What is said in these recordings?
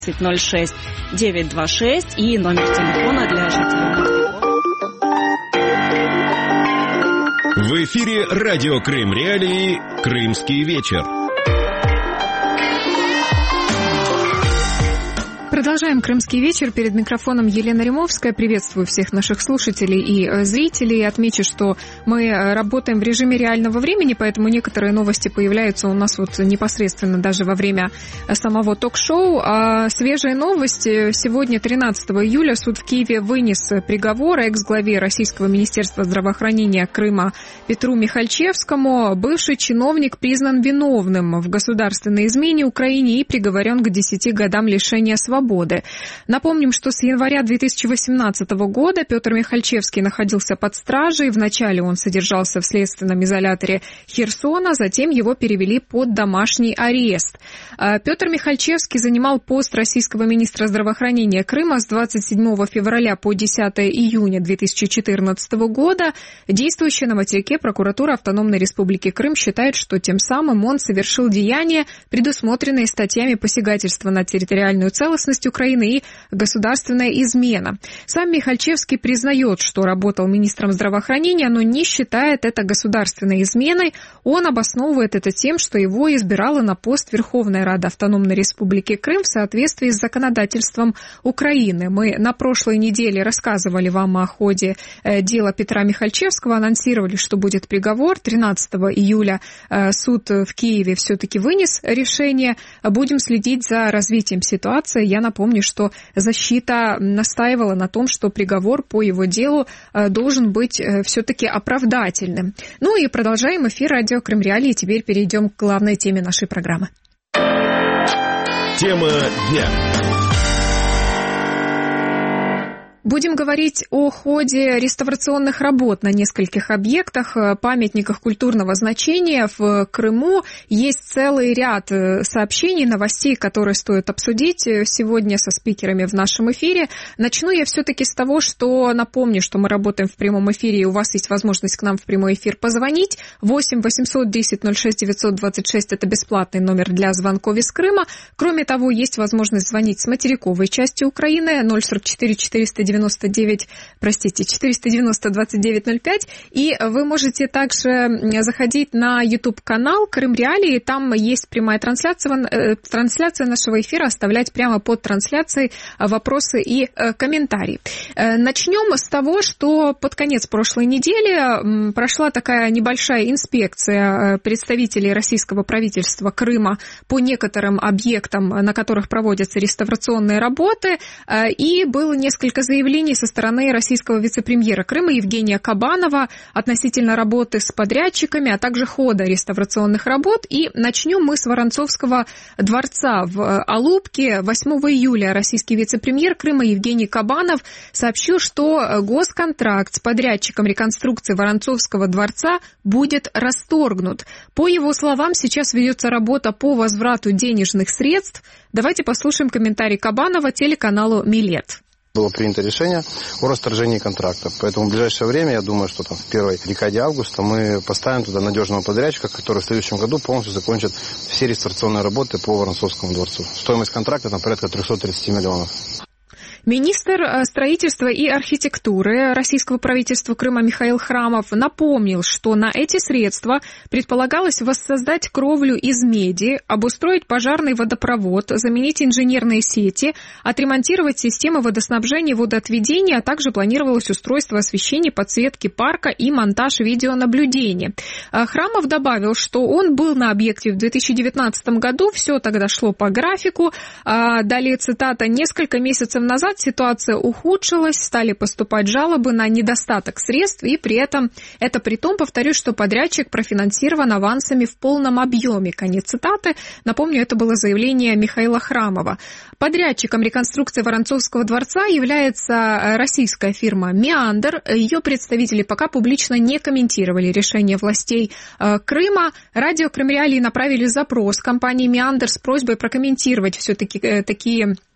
06 926 и номер телефона для жителей материков. В эфире радио Крым Реалии «Крымский вечер». Продолжаем «Крымский вечер». Перед микрофоном Елена Римовская. Приветствую всех наших слушателей и зрителей. Отмечу, что мы работаем в режиме реального времени, поэтому некоторые новости появляются у нас вот непосредственно даже во время самого ток-шоу. А свежие новости. Сегодня, 13 июля, суд в Киеве вынес приговор экс-главе Российского министерства здравоохранения Крыма Петру Михальчевскому. Бывший чиновник признан виновным в государственной измене Украине и приговорен к 10 годам лишения свободы. Напомним, что с января 2018 года Петр Михальчевский находился под стражей. Вначале он содержался в следственном изоляторе Херсона, затем его перевели под домашний арест. Петр Михальчевский занимал пост российского министра здравоохранения Крыма с 27 февраля по 10 июня 2014 года. Действующая на материке прокуратура Автономной Республики Крым считает, что тем самым он совершил деяния, предусмотренные статьями посягательства на территориальную целостность Украины и государственная измена. Сам Михальчевский признает, что работал министром здравоохранения, но не считает это государственной изменой. Он обосновывает это тем, что его избирала на пост Верховная Рада Автономной Республики Крым в соответствии с законодательством Украины. Мы на прошлой неделе рассказывали вам о ходе дела Петра Михальчевского, анонсировали, что будет приговор. 13 июля суд в Киеве все-таки вынес решение. Будем следить за развитием ситуации. Я напомню, что защита настаивала на том, что приговор по его делу должен быть все-таки оправдательным. Ну и продолжаем эфир радио Крым Реалии. Теперь перейдем к главной теме нашей программы. Тема дня. Будем говорить о ходе реставрационных работ на нескольких объектах, памятниках культурного значения в Крыму. Есть целый ряд сообщений, новостей, которые стоит обсудить сегодня со спикерами в нашем эфире. Начну я все-таки с того, что напомню, что мы работаем в прямом эфире, и у вас есть возможность к нам в прямой эфир позвонить. 8 810 06 926 – это бесплатный номер для звонков из Крыма. Кроме того, есть возможность звонить с материковой части Украины 044 490 490-2905, и вы можете также заходить на YouTube-канал Крым Реалии, там есть прямая трансляция нашего эфира, оставлять прямо под трансляцией вопросы и комментарии. Начнем с того, что под конец прошлой недели прошла такая небольшая инспекция представителей российского правительства Крыма по некоторым объектам, на которых проводятся реставрационные работы, и было несколько заявлений со стороны российского вице-премьера Крыма Евгения Кабанова относительно работы с подрядчиками, а также хода реставрационных работ. И начнем мы с Воронцовского дворца в Алупке. 8 июля российский вице-премьер Крыма Евгений Кабанов сообщил, что госконтракт с подрядчиком реконструкции Воронцовского дворца будет расторгнут. По его словам, сейчас ведется работа по возврату денежных средств. Давайте послушаем комментарий Кабанова телеканалу «Милет». Было принято решение о расторжении контракта. Поэтому в ближайшее время, я думаю, что там в первой декаде августа мы поставим туда надежного подрядчика, который в следующем году полностью закончит все реставрационные работы по Воронцовскому дворцу. Стоимость контракта там порядка 330 миллионов. Министр строительства и архитектуры российского правительства Крыма Михаил Храмов напомнил, что на эти средства предполагалось воссоздать кровлю из меди, обустроить пожарный водопровод, заменить инженерные сети, отремонтировать системы водоснабжения и водоотведения, а также планировалось устройство освещения, подсветки парка и монтаж видеонаблюдения. Храмов добавил, что он был на объекте в 2019 году, все тогда шло по графику. Далее цитата: «Несколько месяцев назад ситуация ухудшилась, стали поступать жалобы на недостаток средств, и при этом, это при том, повторюсь, что подрядчик профинансирован авансами в полном объеме». Конец цитаты. Напомню, это было заявление Михаила Храмова. Подрядчиком реконструкции Воронцовского дворца является российская фирма «Меандр». Ее представители пока публично не комментировали решение властей Крыма. Радио Крым Реалии направили запрос компании «Меандр» с просьбой прокомментировать все-таки такие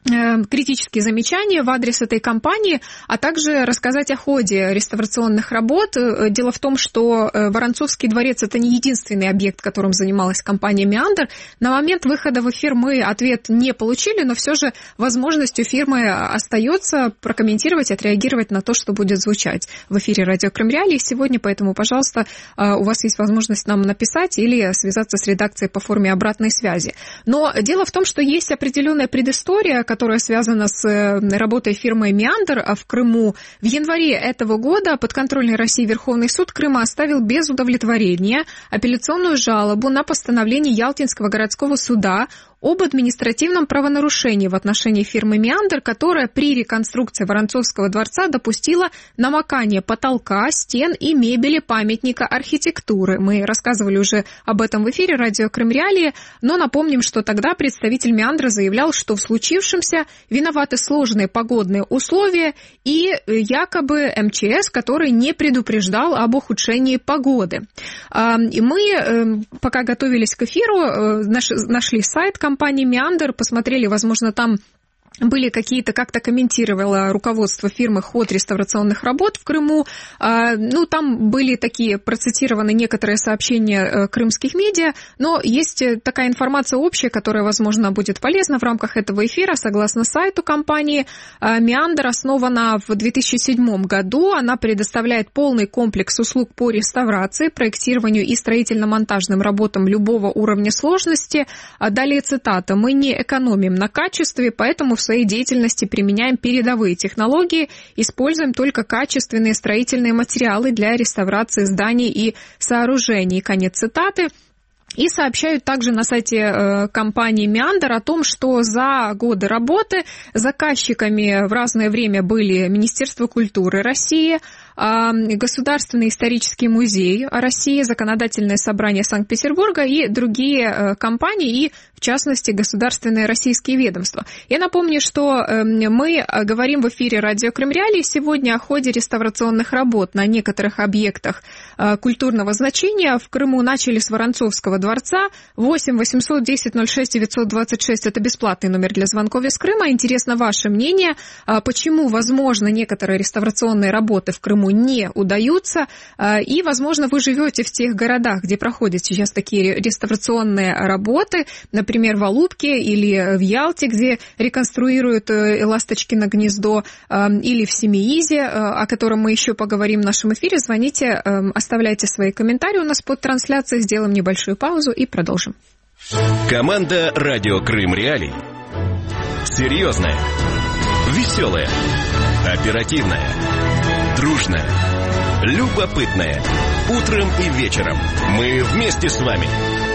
критические замечания в адрес этой компании, а также рассказать о ходе реставрационных работ. Дело в том, что Воронцовский дворец – это не единственный объект, которым занималась компания «Меандр». На момент выхода в эфир мы ответ не получили, но все же возможность у фирмы остается прокомментировать, отреагировать на то, что будет звучать в эфире «Радио Крым Реалии» сегодня. Поэтому, пожалуйста, у вас есть возможность нам написать или связаться с редакцией по форме обратной связи. Но дело в том, что есть определенная предыстория, которая связана с работой фирмы «Меандр» в Крыму. В январе этого года подконтрольный России Верховный суд Крыма оставил без удовлетворения апелляционную жалобу на постановление Ялтинского городского суда об административном правонарушении в отношении фирмы «Меандр», которая при реконструкции Воронцовского дворца допустила намокание потолка, стен и мебели памятника архитектуры. Мы рассказывали уже об этом в эфире «Радио Крым Реалии», но напомним, что тогда представитель «Меандра» заявлял, что в случившемся виноваты сложные погодные условия и якобы МЧС, который не предупреждал об ухудшении погоды. И мы, пока готовились к эфиру, нашли сайт компании «Меандр», посмотрели, возможно, там были какие-то, как-то комментировало руководство фирмы ход реставрационных работ в Крыму. Там были такие процитированы некоторые сообщения крымских медиа, но есть такая информация общая, которая, возможно, будет полезна в рамках этого эфира. Согласно сайту компании, «Меандр» основана в 2007 году. Она предоставляет полный комплекс услуг по реставрации, проектированию и строительно-монтажным работам любого уровня сложности. Далее цитата. «Мы не экономим на качестве, поэтому в своей деятельности применяем передовые технологии, используем только качественные строительные материалы для реставрации зданий и сооружений». Конец цитаты. И сообщают также на сайте компании «Меандр» о том, что за годы работы заказчиками в разное время были Министерство культуры России, Государственный исторический музей России, Законодательное собрание Санкт-Петербурга и другие компании, и в частности государственные российские ведомства. Я напомню, что мы говорим в эфире «Радио Крым Реалии» сегодня о ходе реставрационных работ на некоторых объектах культурного значения. В Крыму начали с Воронцовского дворца. 8 800 10 06 926 – это бесплатный номер для звонков из Крыма. Интересно ваше мнение, почему, возможно, некоторые реставрационные работы в Крыму не удаются, и, возможно, вы живете в тех городах, где проходят сейчас такие реставрационные работы, например, в Алупке или в Ялте, где реконструируют Ласточкино гнездо, или в Семиизе, о котором мы еще поговорим в нашем эфире. Звоните, оставляйте свои комментарии у нас под трансляцией, сделаем небольшую паузу и продолжим. Команда «Радио Крым Реалии». Серьезная, веселая, оперативная, дружная, любопытная. Утром и вечером мы вместе с вами.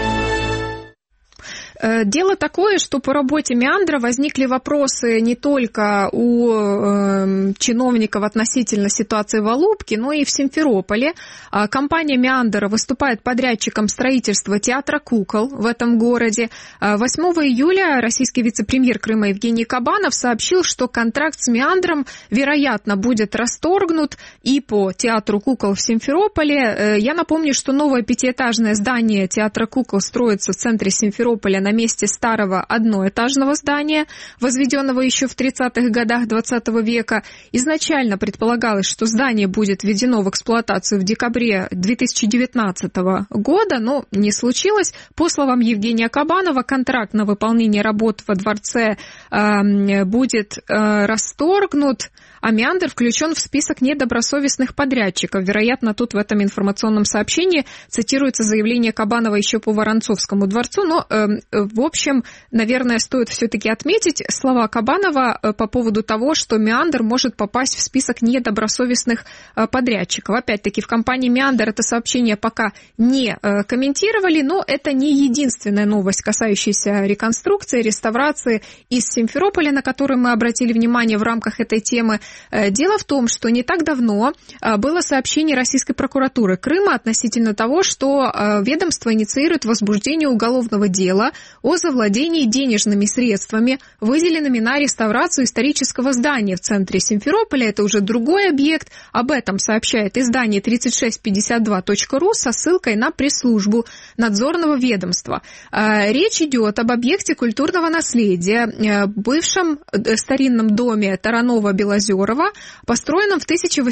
Дело такое, что по работе «Меандра» возникли вопросы не только у чиновников относительно ситуации в Алупке, но и в Симферополе. Компания «Меандр» выступает подрядчиком строительства театра кукол в этом городе. 8 июля российский вице-премьер Крыма Евгений Кабанов сообщил, что контракт с «Меандром», вероятно, будет расторгнут и по театру кукол в Симферополе. Я напомню, что новое пятиэтажное здание театра кукол строится в центре Симферополя на месте старого одноэтажного здания, возведенного еще в 30-х годах 20 века. Изначально предполагалось, что здание будет введено в эксплуатацию в декабре 2019 года, но не случилось. По словам Евгения Кабанова, контракт на выполнение работ во дворце будет расторгнут, а «Меандр» включен в список недобросовестных подрядчиков. Вероятно, тут в этом информационном сообщении цитируется заявление Кабанова еще по Воронцовскому дворцу, но, в общем, наверное, стоит все-таки отметить слова Кабанова по поводу того, что «Меандр» может попасть в список недобросовестных подрядчиков. Опять-таки, в компании «Меандр» это сообщение пока не комментировали, но это не единственная новость, касающаяся реконструкции, реставрации из Симферополя, на которую мы обратили внимание в рамках этой темы. Дело в том, что не так давно было сообщение Российской прокуратуры Крыма относительно того, что ведомство инициирует возбуждение уголовного дела о завладении денежными средствами, выделенными на реставрацию исторического здания в центре Симферополя. Это уже другой объект. Об этом сообщает издание 3652.ru со ссылкой на пресс-службу надзорного ведомства. Речь идет об объекте культурного наследия, бывшем старинном доме Таранова-Белозерова, построенном в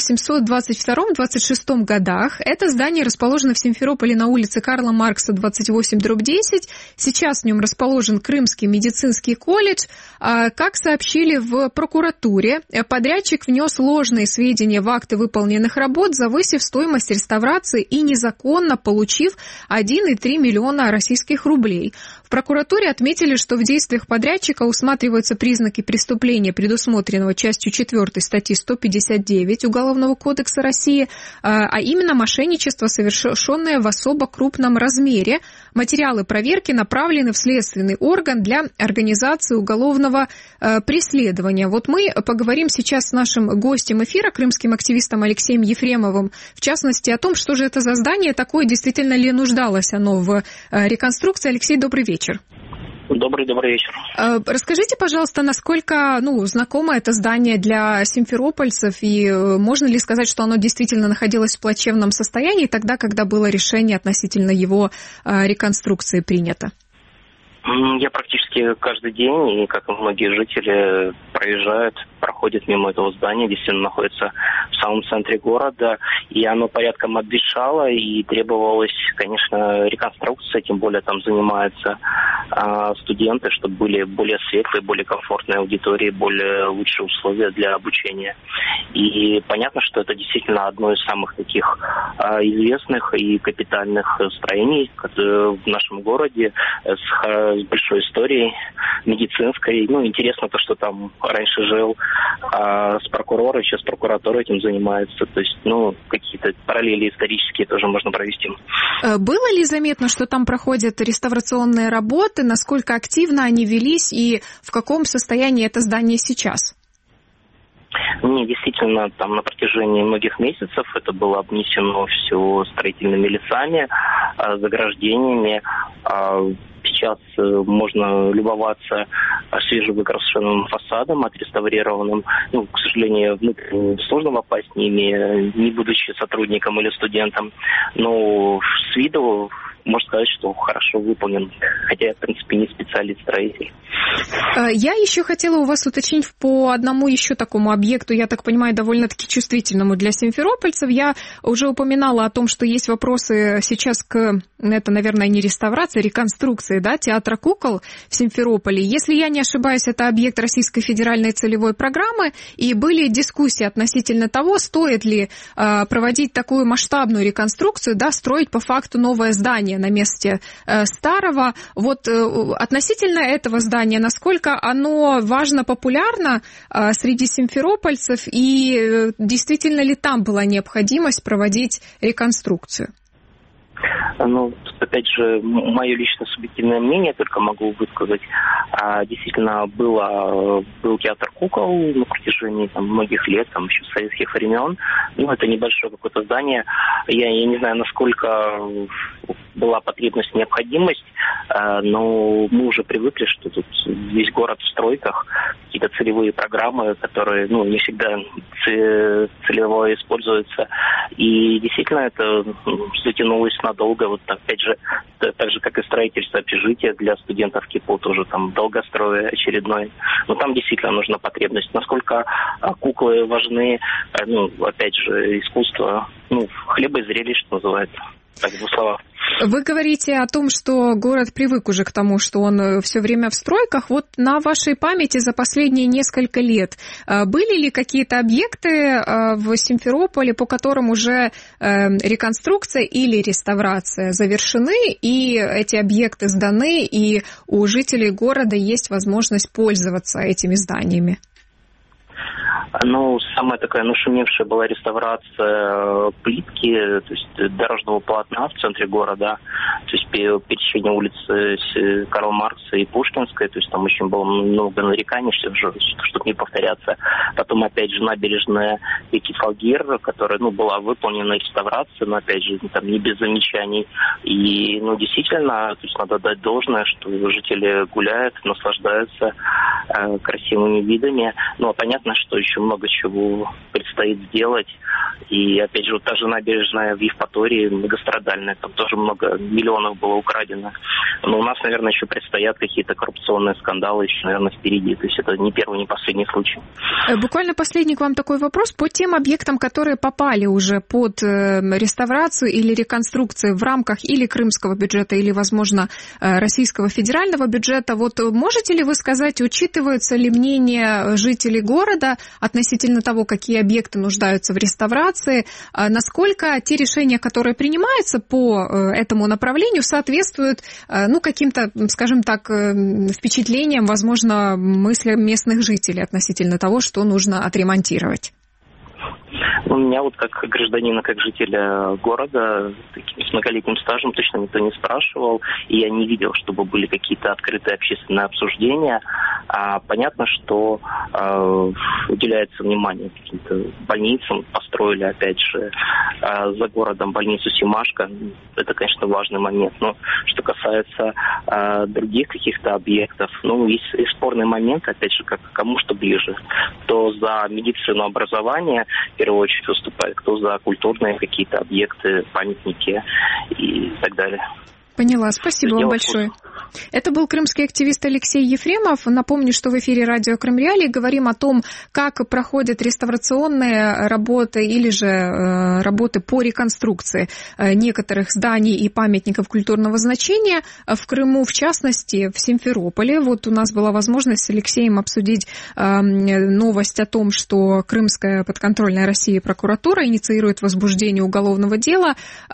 1822-26 годах. Это здание расположено в Симферополе на улице Карла Маркса, 28/10. Сейчас в нем расположен Крымский медицинский колледж. Как сообщили в прокуратуре, подрядчик внес ложные сведения в акты выполненных работ, завысив стоимость реставрации и незаконно получив 1,3 миллиона российских рублей. В прокуратуре отметили, что в действиях подрядчика усматриваются признаки преступления, предусмотренного частью 4 статьи 159 Уголовного кодекса России, а именно мошенничество, совершенное в особо крупном размере. Материалы проверки направлены в следственный орган для организации уголовного преследования. Вот мы поговорим сейчас с нашим гостем эфира, крымским активистом Алексеем Ефремовым, в частности, о том, что же это за здание такое, действительно ли нуждалось оно в реконструкции. Алексей, добрый вечер. Добрый вечер. Расскажите, пожалуйста, насколько знакомо это здание для симферопольцев, и можно ли сказать, что оно действительно находилось в плачевном состоянии тогда, когда было решение относительно его реконструкции принято? Я практически каждый день, и как и многие жители, проходят мимо этого здания, действительно находится в самом центре города, и оно порядком обветшало, и требовалась, конечно, реконструкция, тем более там занимаются студенты, чтобы были более светлые, более комфортные аудитории, более лучшие условия для обучения. И понятно, что это действительно одно из самых таких известных и капитальных строений в нашем городе с большой историей медицинской. Интересно то, что там раньше жил с прокурора, сейчас прокуратура этим занимается. То есть, какие-то параллели исторические тоже можно провести. Было ли заметно, что там проходят реставрационные работы, насколько активно они велись и в каком состоянии это здание сейчас? Нет, действительно, там на протяжении многих месяцев это было обнесено все строительными лесами, заграждениями. Сейчас можно любоваться свежевыкрашенным фасадом, отреставрированным. К сожалению, сложно попасть не будучи сотрудником или студентом. Но с виду можно сказать, что хорошо выполнен, хотя я, в принципе, не специалист-строитель. Я еще хотела у вас уточнить по одному еще такому объекту, я так понимаю, довольно-таки чувствительному для симферопольцев. Я уже упоминала о том, что есть вопросы сейчас это, наверное, не реставрации, реконструкции, театра кукол в Симферополе. Если я не ошибаюсь, это объект Российской федеральной целевой программы, и были дискуссии относительно того, стоит ли проводить такую масштабную реконструкцию, строить по факту новое здание на месте старого. Вот относительно этого здания, насколько оно важно, популярно среди симферопольцев, и действительно ли там была необходимость проводить реконструкцию? Опять же, мое личное субъективное мнение только могу высказать. Действительно, был театр кукол на протяжении многих лет, еще с советских времен. Это небольшое какое-то здание. Я не знаю, насколько была потребность, необходимость, но мы уже привыкли, что тут весь город в стройках, какие-то целевые программы, которые не всегда целево используются. И действительно это затянулось надолго. Опять же, так же, как и строительство общежития для студентов КИПО, тоже там долгострой очередной. Но там действительно нужна потребность. Насколько куклы важны, опять же, искусство, хлеба и зрелищ, что называется. Так, в двух словах. Вы говорите о том, что город привык уже к тому, что он все время в стройках. Вот на вашей памяти за последние несколько лет были ли какие-то объекты в Симферополе, по которым уже реконструкция или реставрация завершены, и эти объекты сданы, и у жителей города есть возможность пользоваться этими зданиями? Ну, самая такая нашумевшая была реставрация плитки, то есть дорожного полотна в центре города, то есть пересечение улицы Карла Маркса и Пушкинской, то есть там очень было много нареканий, чтобы не повторяться. Потом, опять же, набережная реки Фалгир, которая, была выполнена реставрация, но, опять же, там не без замечаний. И, действительно, то есть надо дать должное, что жители гуляют, наслаждаются красивыми видами. Ну, а понятно, что еще много чего предстоит сделать. И, опять же, та же набережная в Евпатории многострадальная, там тоже много миллионов было украдено. Но у нас, наверное, еще предстоят какие-то коррупционные скандалы еще, наверное, впереди. То есть это не первый, не последний случай. Буквально последний к вам такой вопрос. По тем объектам, которые попали уже под реставрацию или реконструкцию в рамках или крымского бюджета, или, возможно, российского федерального бюджета, вот можете ли вы сказать, учитывается ли мнение жителей города относительно того, какие объекты нуждаются в реставрации, насколько те решения, которые принимаются по этому направлению, соответствуют, каким-то, скажем так, впечатлениям, возможно, мыслям местных жителей относительно того, что нужно отремонтировать? Меня как гражданина, как жителя города, с многолетним стажем точно никто не спрашивал, и я не видел, чтобы были какие-то открытые общественные обсуждения. Понятно, что уделяется внимание каким-то больницам. Построили, опять же, за городом больницу Семашко. Это, конечно, важный момент. Но что касается других каких-то объектов, есть спорный момент, опять же, кому что ближе. Кто за медицину, образование, в первую очередь, выступает, кто за культурные какие-то объекты, памятники и так далее. Поняла. Спасибо вам большое. Это был крымский активист Алексей Ефремов. Напомню, что в эфире радио Крым Реалии говорим о том, как проходят реставрационные работы или же работы по реконструкции некоторых зданий и памятников культурного значения в Крыму, в частности, в Симферополе. Вот у нас была возможность с Алексеем обсудить новость о том, что Крымская подконтрольная России прокуратура инициирует возбуждение уголовного дела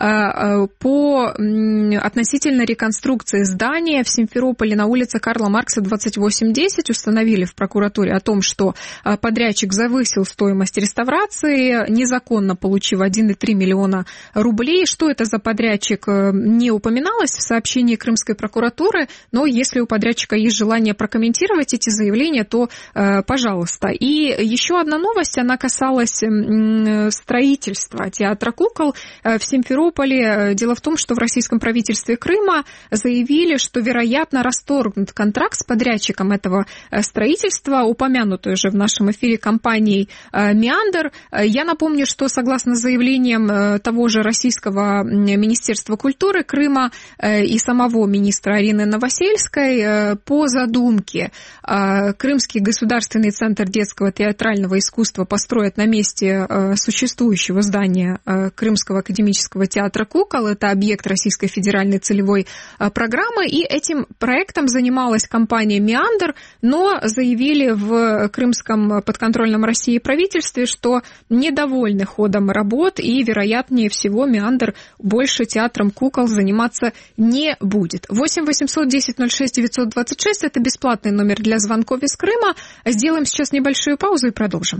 по относительно реконструкции здания в Симферополе на улице Карла Маркса, 2810. Установили в прокуратуре о том, что подрядчик завысил стоимость реставрации, незаконно получив 1,3 миллиона рублей. Что это за подрядчик, не упоминалось в сообщении крымской прокуратуры, но если у подрядчика есть желание прокомментировать эти заявления, то пожалуйста. И еще одна новость, она касалась строительства театра кукол в Симферополе. Дело в том, что в российском правительстве Крыма заявили, что, вероятно, расторгнут контракт с подрядчиком этого строительства, упомянутой уже в нашем эфире компанией «Меандр». Я напомню, что, согласно заявлениям того же российского Министерства культуры Крыма и самого министра Арины Новосельской, по задумке Крымский государственный центр детского театрального искусства построят на месте существующего здания Крымского академического театра кукол. Это объект Российской Федеральной целевой программы, и этим проектом занималась компания «Меандр», но заявили в Крымском подконтрольном России правительстве, что недовольны ходом работ, и, вероятнее всего, «Меандр» больше театром кукол заниматься не будет. 8 800 10 06 926 – это бесплатный номер для звонков из Крыма. Сделаем сейчас небольшую паузу и продолжим.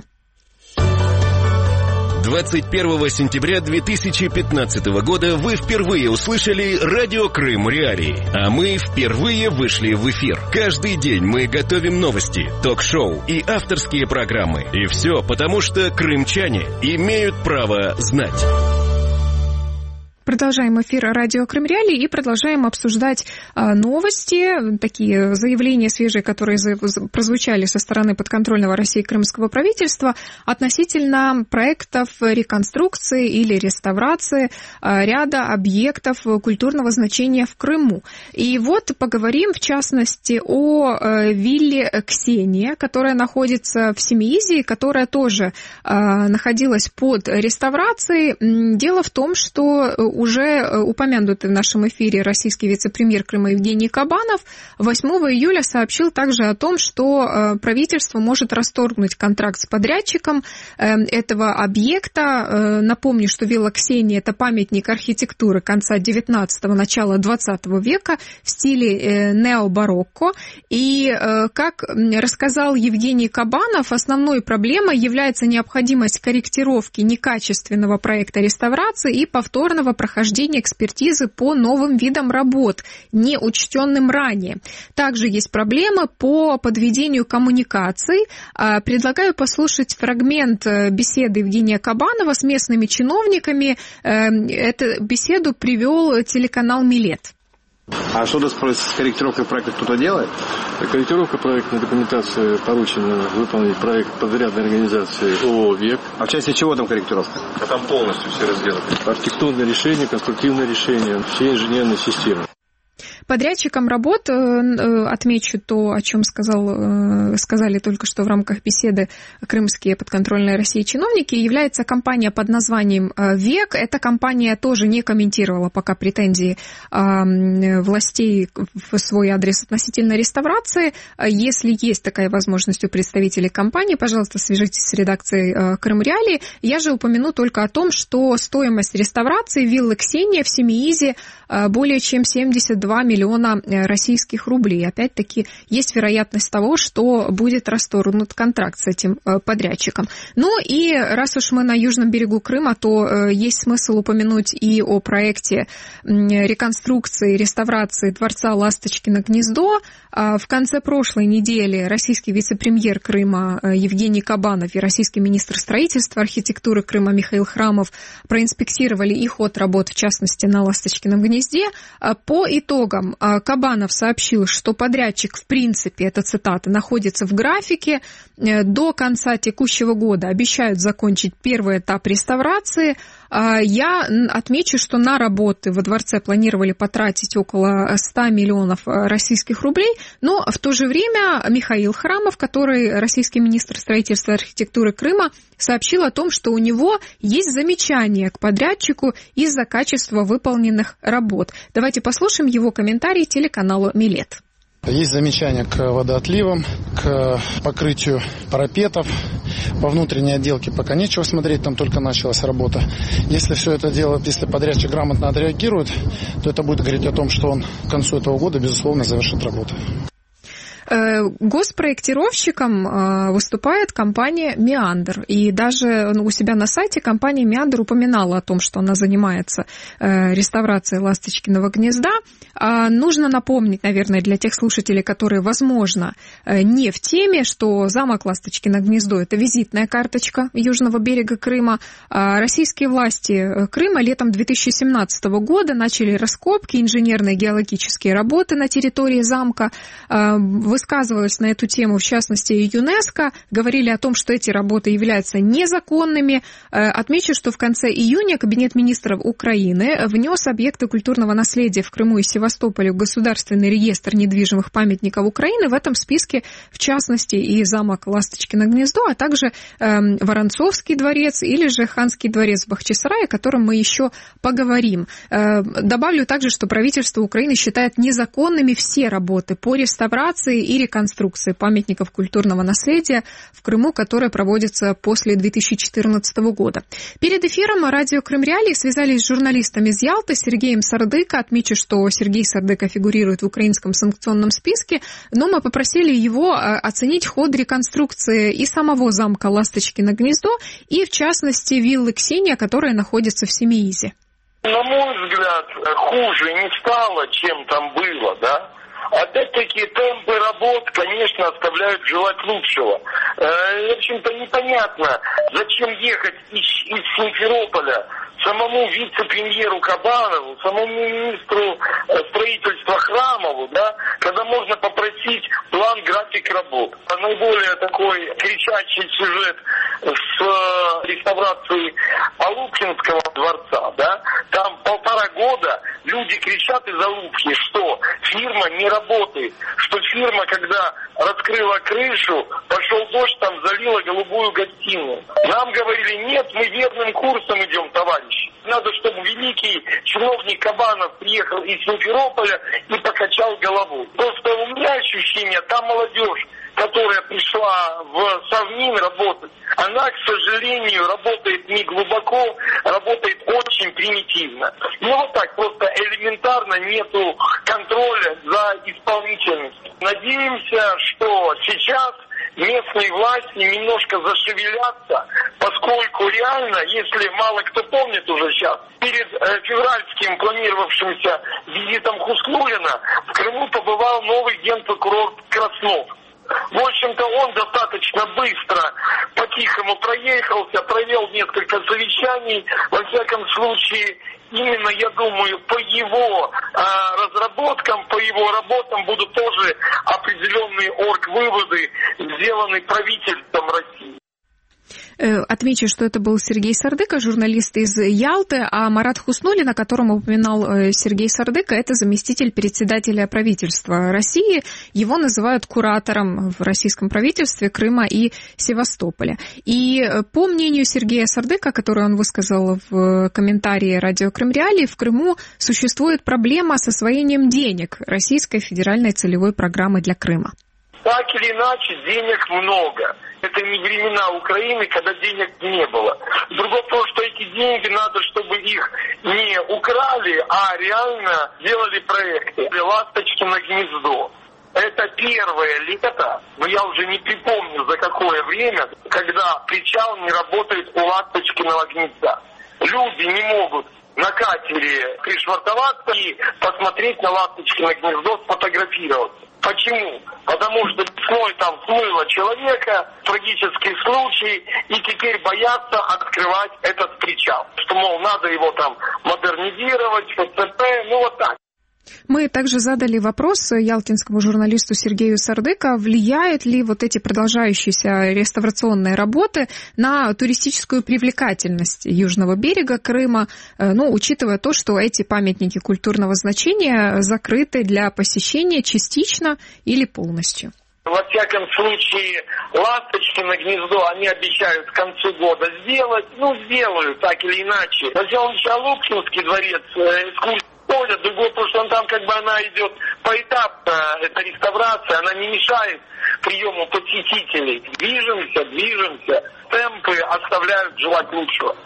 21 сентября 2015 года вы впервые услышали радио Крым Реалии, а мы впервые вышли в эфир. Каждый день мы готовим новости, ток-шоу и авторские программы. И все потому, что крымчане имеют право знать. Продолжаем эфир радио Крым Реалии и продолжаем обсуждать новости, такие заявления свежие, которые прозвучали со стороны подконтрольного России крымского правительства относительно проектов реконструкции или реставрации ряда объектов культурного значения в Крыму. И вот поговорим, в частности, о вилле «Ксения», которая находится в Семиизии, которая тоже находилась под реставрацией. Дело в том, что уже упомянутый в нашем эфире российский вице-премьер Крыма Евгений Кабанов 8 июля сообщил также о том, что правительство может расторгнуть контракт с подрядчиком этого объекта. Напомню, что Вилла Ксения – это памятник архитектуры конца 19-го, начала 20 века в стиле необарокко. И, как рассказал Евгений Кабанов, основной проблемой является необходимость корректировки некачественного проекта реставрации и повторного прохождения экспертизы по новым видам работ, не учтенным ранее. Также есть проблемы по подведению коммуникаций. Предлагаю послушать фрагмент беседы Евгения Кабанова с местными чиновниками. Эту беседу привел телеканал «Милет». А что с корректировкой проекта кто-то делает? Корректировка проектной документации поручена выполнить проект подрядной организации ООО «Век». А в части чего там корректировка? А там полностью все разделы. Архитектурное решение, конструктивное решение, все инженерные системы. Подрядчиком работ, отмечу то, о чем сказали только что в рамках беседы крымские подконтрольные России чиновники, является компания под названием «Век». Эта компания тоже не комментировала пока претензии властей в свой адрес относительно реставрации. Если есть такая возможность у представителей компании, пожалуйста, свяжитесь с редакцией Крым Реалии. Я же упомяну только о том, что стоимость реставрации виллы Ксения в Семиизе более чем 72 миллиона российских рублей. Опять-таки, есть вероятность того, что будет расторгнут контракт с этим подрядчиком. Ну и раз уж мы на южном берегу Крыма, то есть смысл упомянуть и о проекте реконструкции и реставрации дворца Ласточкино гнездо. В конце прошлой недели российский вице-премьер Крыма Евгений Кабанов и российский министр строительства и архитектуры Крыма Михаил Храмов проинспектировали и ход работ, в частности, на Ласточкином гнезде. По итогам Кабанов сообщил, что подрядчик, в принципе, это цитата, находится в графике. До конца текущего года обещают закончить первый этап реставрации. Я отмечу, что на работы во дворце планировали потратить около 100 миллионов российских рублей, но в то же время Михаил Храмов, который российский министр строительства и архитектуры Крыма, сообщил о том, что у него есть замечания к подрядчику из-за качества выполненных работ. Давайте послушаем его комментарий телеканалу «Милет». Есть замечания к водоотливам, к покрытию парапетов. По внутренней отделке пока нечего смотреть, там только началась работа. Если все это дело, если подрядчик грамотно отреагирует, то это будет говорить о том, что он к концу этого года, безусловно, завершит работу. Госпроектировщиком выступает компания «Меандр». И даже у себя на сайте компания «Меандр» упоминала о том, что она занимается реставрацией Ласточкиного гнезда. Нужно напомнить, наверное, для тех слушателей, которые, возможно, не в теме, что замок Ласточкино гнездо – это визитная карточка южного берега Крыма. Российские власти Крыма летом 2017 года начали раскопки, инженерные геологические работы на территории замка. Высказывалась на эту тему, в частности, и ЮНЕСКО, говорили о том, что эти работы являются незаконными. Отмечу, что в конце июня Кабинет министров Украины внес объекты культурного наследия в Крыму и Севастополе в Государственный реестр недвижимых памятников Украины. В этом списке, в частности, и замок Ласточкино гнездо, а также Воронцовский дворец или же Ханский дворец в Бахчисарае, о котором мы еще поговорим. Добавлю также, что правительство Украины считает незаконными все работы по реставрации и реконструкции памятников культурного наследия в Крыму, которые проводятся после 2014 года. Перед эфиром радио Крым Реалии связались с журналистами из Ялты, Сергеем Сардыко. Отмечу, что Сергей Сардыко фигурирует в украинском санкционном списке, но мы попросили его оценить ход реконструкции и самого замка Ласточкино гнездо, и, в частности, виллы Ксения, которая находится в Семиизе. На мой взгляд, хуже не стало, чем там было, да? Опять-таки, темпы работ, конечно, оставляют желать лучшего. В общем-то, непонятно, зачем ехать из Симферополя самому вице-премьеру Кабанову, самому министру строительства Храмову, да, когда можно попросить план, график работ. Наиболее такой кричащий сюжет с реставрацией Алупкинского дворца, да, там 1,5 года люди кричат из Алупки, что фирма не работает, что фирма, когда раскрыла крышу, пошел дождь, там залил говорила голубую гостиную. Нам говорили, нет, мы верным курсом идем, товарищи. Надо, чтобы великий чиновник Кабанов приехал из Симферополя и покачал головой. Просто у меня ощущение, та молодежь, которая пришла в Совмин работать, она, к сожалению, работает не глубоко, работает очень примитивно. Ну вот так, просто элементарно нету контроля за исполнительностью. Надеемся, что сейчас местные власти немножко зашевелятся, поскольку реально, если мало кто помнит уже сейчас, перед февральским планировавшимся визитом Хуснуллина в Крыму побывал новый генпрокурор Краснов. В общем-то, он достаточно быстро по-тихому проехался, провел несколько совещаний. Во всяком случае, именно, я думаю, по его разработкам, по его работам будут тоже определенные оргвыводы сделаны правительством России. Отмечу, что это был Сергей Сардыка, журналист из Ялты, а Марат Хуснуллин, о котором упоминал Сергей Сардыка, это заместитель председателя правительства России. Его называют куратором в российском правительстве Крыма и Севастополя. И по мнению Сергея Сардыка, который он высказал в комментарии радио Крым Реалии, в Крыму существует проблема с освоением денег Российской федеральной целевой программы для Крыма. Так или иначе, денег много. Это не времена Украины, когда денег не было. Другое то, что эти деньги надо, чтобы их не украли, а реально делали проекты. «Ласточкино гнездо». Это первое лето, но я уже не припомню за какое время, когда причал не работает у «Ласточкиного гнезда». Люди не могут на катере пришвартоваться и посмотреть на «Ласточкино гнездо», сфотографироваться. Почему? Потому что весной там смыло человека, трагический случай, и теперь боятся открывать этот причал. Что, мол, надо его там модернизировать, ФЦП, ну вот так. Мы также задали вопрос ялтинскому журналисту Сергею Сардыка, влияют ли вот эти продолжающиеся реставрационные работы на туристическую привлекательность южного берега Крыма, учитывая то, что эти памятники культурного значения закрыты для посещения частично или полностью. Во всяком случае, «Ласточкино гнездо» они обещают к концу года сделать. Сделают, так или иначе. Возьмем Алупкинский дворец, экскурсия. Другое, потому что там она идет поэтапно, эта реставрация, она не мешает приему посетителей. Движемся, темпы оставляют желать лучшего.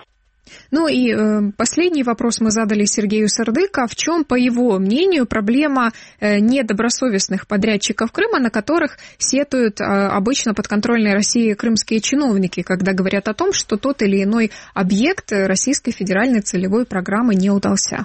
Ну и последний вопрос мы задали Сергею Сардыка. В чем, по его мнению, проблема недобросовестных подрядчиков Крыма, на которых сетуют обычно подконтрольные России крымские чиновники, когда говорят о том, что тот или иной объект Российской федеральной целевой программы не удался?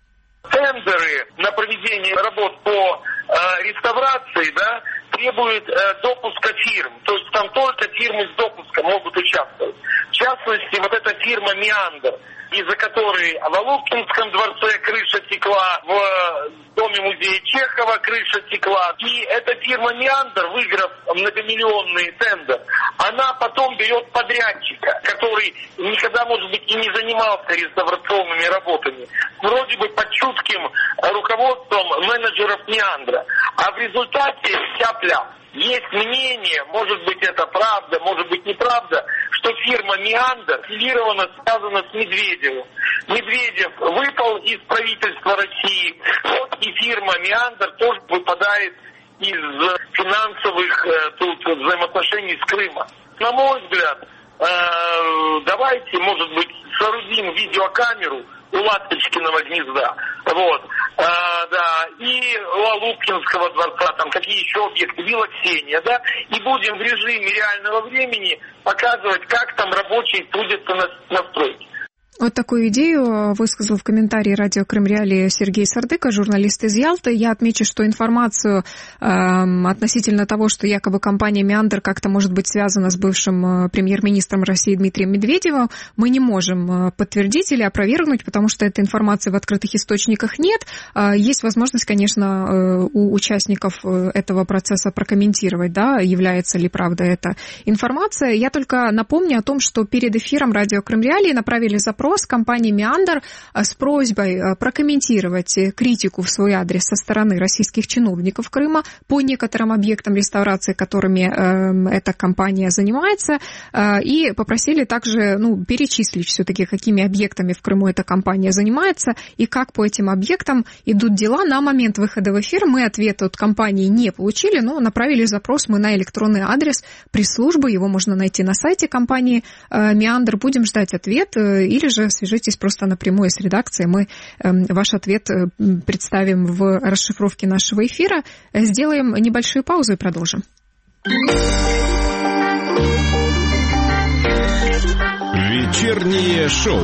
Тендеры на проведение работ по реставрации, требуют допуска фирм. То есть там только фирмы с допуском могут участвовать. В частности, вот эта фирма «Меандр», из-за которой в Алупкинском дворце крыша текла, в доме музея Чехова крыша текла. И эта фирма «Меандр», выиграв многомиллионный тендер, она потом берет подрядчика, который никогда, может быть, и не занимался реставрационными работами, вроде бы под чутким руководством менеджеров «Меандра». А в результате тяп-ляп. Есть мнение, может быть это правда, может быть неправда, что фирма «Меандр» аффилирована, связана с Медведевым. Медведев выпал из правительства России, вот и фирма «Меандр» тоже выпадает из финансовых взаимоотношений с Крымом. На мой взгляд, давайте, может быть, соорудим видеокамеру у «Ласточкиного гнезда», и у Алупкинского дворца, там какие еще объекты, Вилла Ксения, и будем в режиме реального времени показывать, как там рабочие трудятся на стройке. Вот такую идею высказал в комментарии радио Крым Реалии Сергей Сардыка, журналист из Ялты. Я отмечу, что информацию относительно того, что якобы компания «Меандр» как-то может быть связана с бывшим премьер-министром России Дмитрием Медведевым, мы не можем подтвердить или опровергнуть, потому что этой информации в открытых источниках нет. Есть возможность, конечно, у участников этого процесса прокомментировать, является ли правда эта информация. Я только напомню о том, что перед эфиром радио Крым Реалии направили запрос запрос компании «Меандр» с просьбой прокомментировать критику в свой адрес со стороны российских чиновников Крыма по некоторым объектам реставрации, которыми эта компания занимается, и попросили также перечислить все-таки, какими объектами в Крыму эта компания занимается и как по этим объектам идут дела. На момент выхода в эфир мы ответ от компании не получили, но направили запрос мы на электронный адрес пресс-службы, его можно найти на сайте компании «Меандр». Будем ждать ответ, или же свяжитесь просто напрямую с редакцией, мы ваш ответ представим в расшифровке нашего эфира. Сделаем небольшую паузу и продолжим. Вечернее шоу.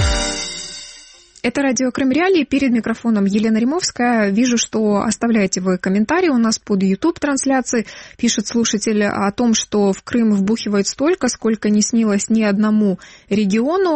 Это радио Крым Реалии. Перед микрофоном Елена Римовская. Вижу, что оставляете вы комментарии у нас под YouTube-трансляцией. Пишет слушатель о том, что в Крым вбухивают столько, сколько не снилось ни одному региону.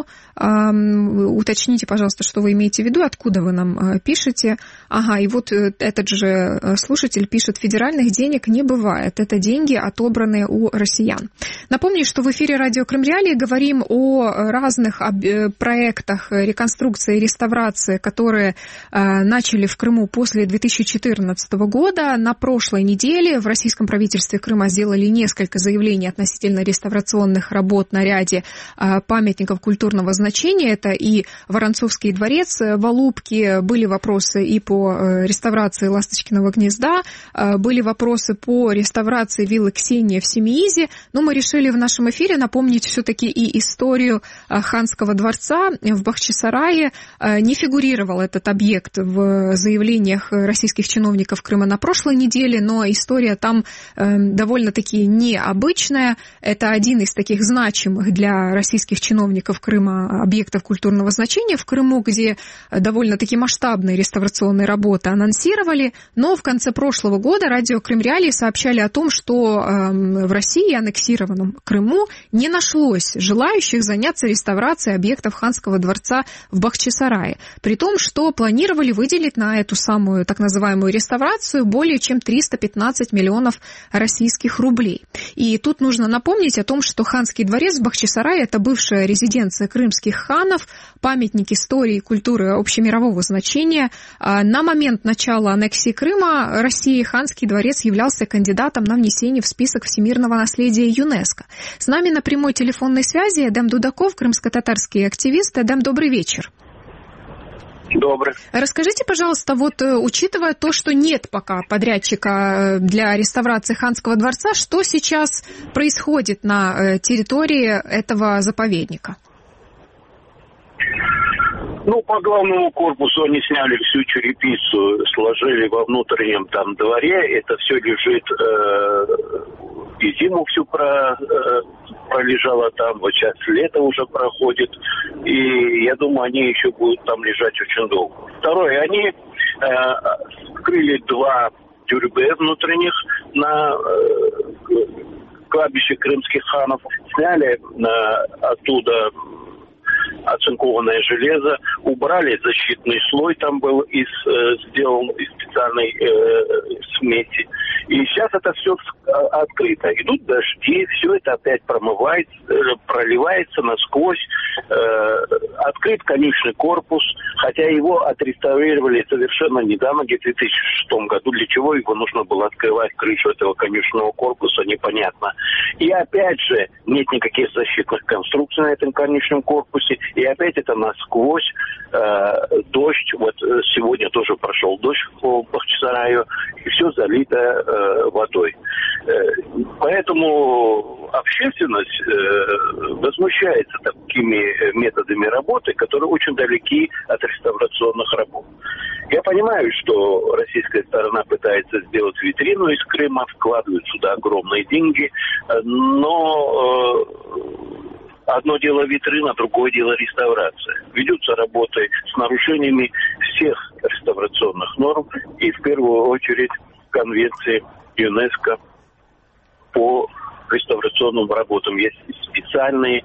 Уточните, пожалуйста, что вы имеете в виду, откуда вы нам пишете. Ага, и вот этот же слушатель пишет: федеральных денег не бывает. Это деньги, отобранные у россиян. Напомню, что в эфире радио Крым Реалии говорим о разных проектах реконструкции и реставрации, которые начали в Крыму после 2014 года. На прошлой неделе в российском правительстве Крыма сделали несколько заявлений относительно реставрационных работ на ряде памятников культурного значения. Это и Воронцовский дворец в Алупке, были вопросы и по реставрации Ласточкиного гнезда, были вопросы по реставрации виллы Ксения в Семиизе. Но мы решили в нашем эфире напомнить все-таки и историю Ханского дворца в Бахчисарае. Не фигурировал этот объект в заявлениях российских чиновников Крыма на прошлой неделе, но история там довольно-таки необычная. Это один из таких значимых для российских чиновников Крыма объектов культурного значения в Крыму, где довольно-таки масштабные реставрационные работы анонсировали, но в конце прошлого года радио Крым Реалии сообщали о том, что в России, аннексированном Крыму, не нашлось желающих заняться реставрацией объектов Ханского дворца в Бахчисарае. При том, что планировали выделить на эту самую так называемую реставрацию более чем 315 миллионов российских рублей. И тут нужно напомнить о том, что Ханский дворец в Бахчисарае – это бывшая резиденция крымских ханов, памятник истории и культуры общемирового значения. На момент начала аннексии Крыма России Ханский дворец являлся кандидатом на внесение в список всемирного наследия ЮНЕСКо. С нами на прямой телефонной связи Эдем Дудаков, крымско-татарский активист. Эдем, добрый вечер. Добрый. Расскажите, пожалуйста, учитывая то, что нет пока подрядчика для реставрации Ханского дворца, что сейчас происходит на территории этого заповедника? По главному корпусу они сняли всю черепицу, сложили во внутреннем дворе. Это все лежит, и зиму всю пролежало там, вот сейчас лето уже проходит. И я думаю, они еще будут там лежать очень долго. Второе, они вскрыли 2 тюрьмы внутренних на кладбище крымских ханов, сняли оттуда оцинкованное железо, убрали защитный слой, там был сделан из специальной смеси. И сейчас это все открыто. Идут дожди, все это опять промывается, проливается насквозь. Открыт конечный корпус, хотя его отреставрировали совершенно недавно, где-то в 2006 году. Для чего его нужно было открывать, крышу этого конечного корпуса, непонятно. И опять же, нет никаких защитных конструкций на этом конечном корпусе. И опять это насквозь дождь. Вот сегодня тоже прошел дождь по Бахчисараю, и все залито водой. Поэтому общественность возмущается такими методами работы, которые очень далеки от реставрационных работ. Я понимаю, что российская сторона пытается сделать витрину из Крыма, вкладывает сюда огромные деньги, но одно дело витрина, другое дело реставрация. Ведутся работы с нарушениями всех реставрационных норм и в первую очередь Конвенции ЮНЕСКО по реставрационным работам. Есть специальные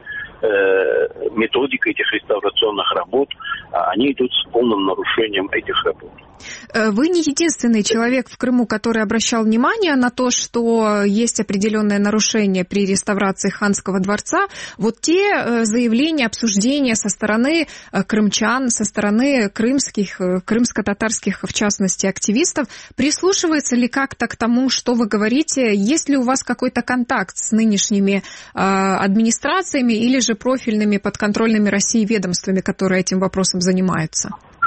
методики этих реставрационных работ, а они идут с полным нарушением этих работ. Вы не единственный человек в Крыму, который обращал внимание на то, что есть определенное нарушение при реставрации Ханского дворца. Вот те заявления, обсуждения со стороны крымчан, со стороны крымских, крымско-татарских, в частности, активистов, прислушивается ли как-то к тому, что вы говорите? Есть ли у вас какой-то контакт с нынешними администрациями или же профильными подконтрольными России ведомствами, которые этим вопросом занимаются?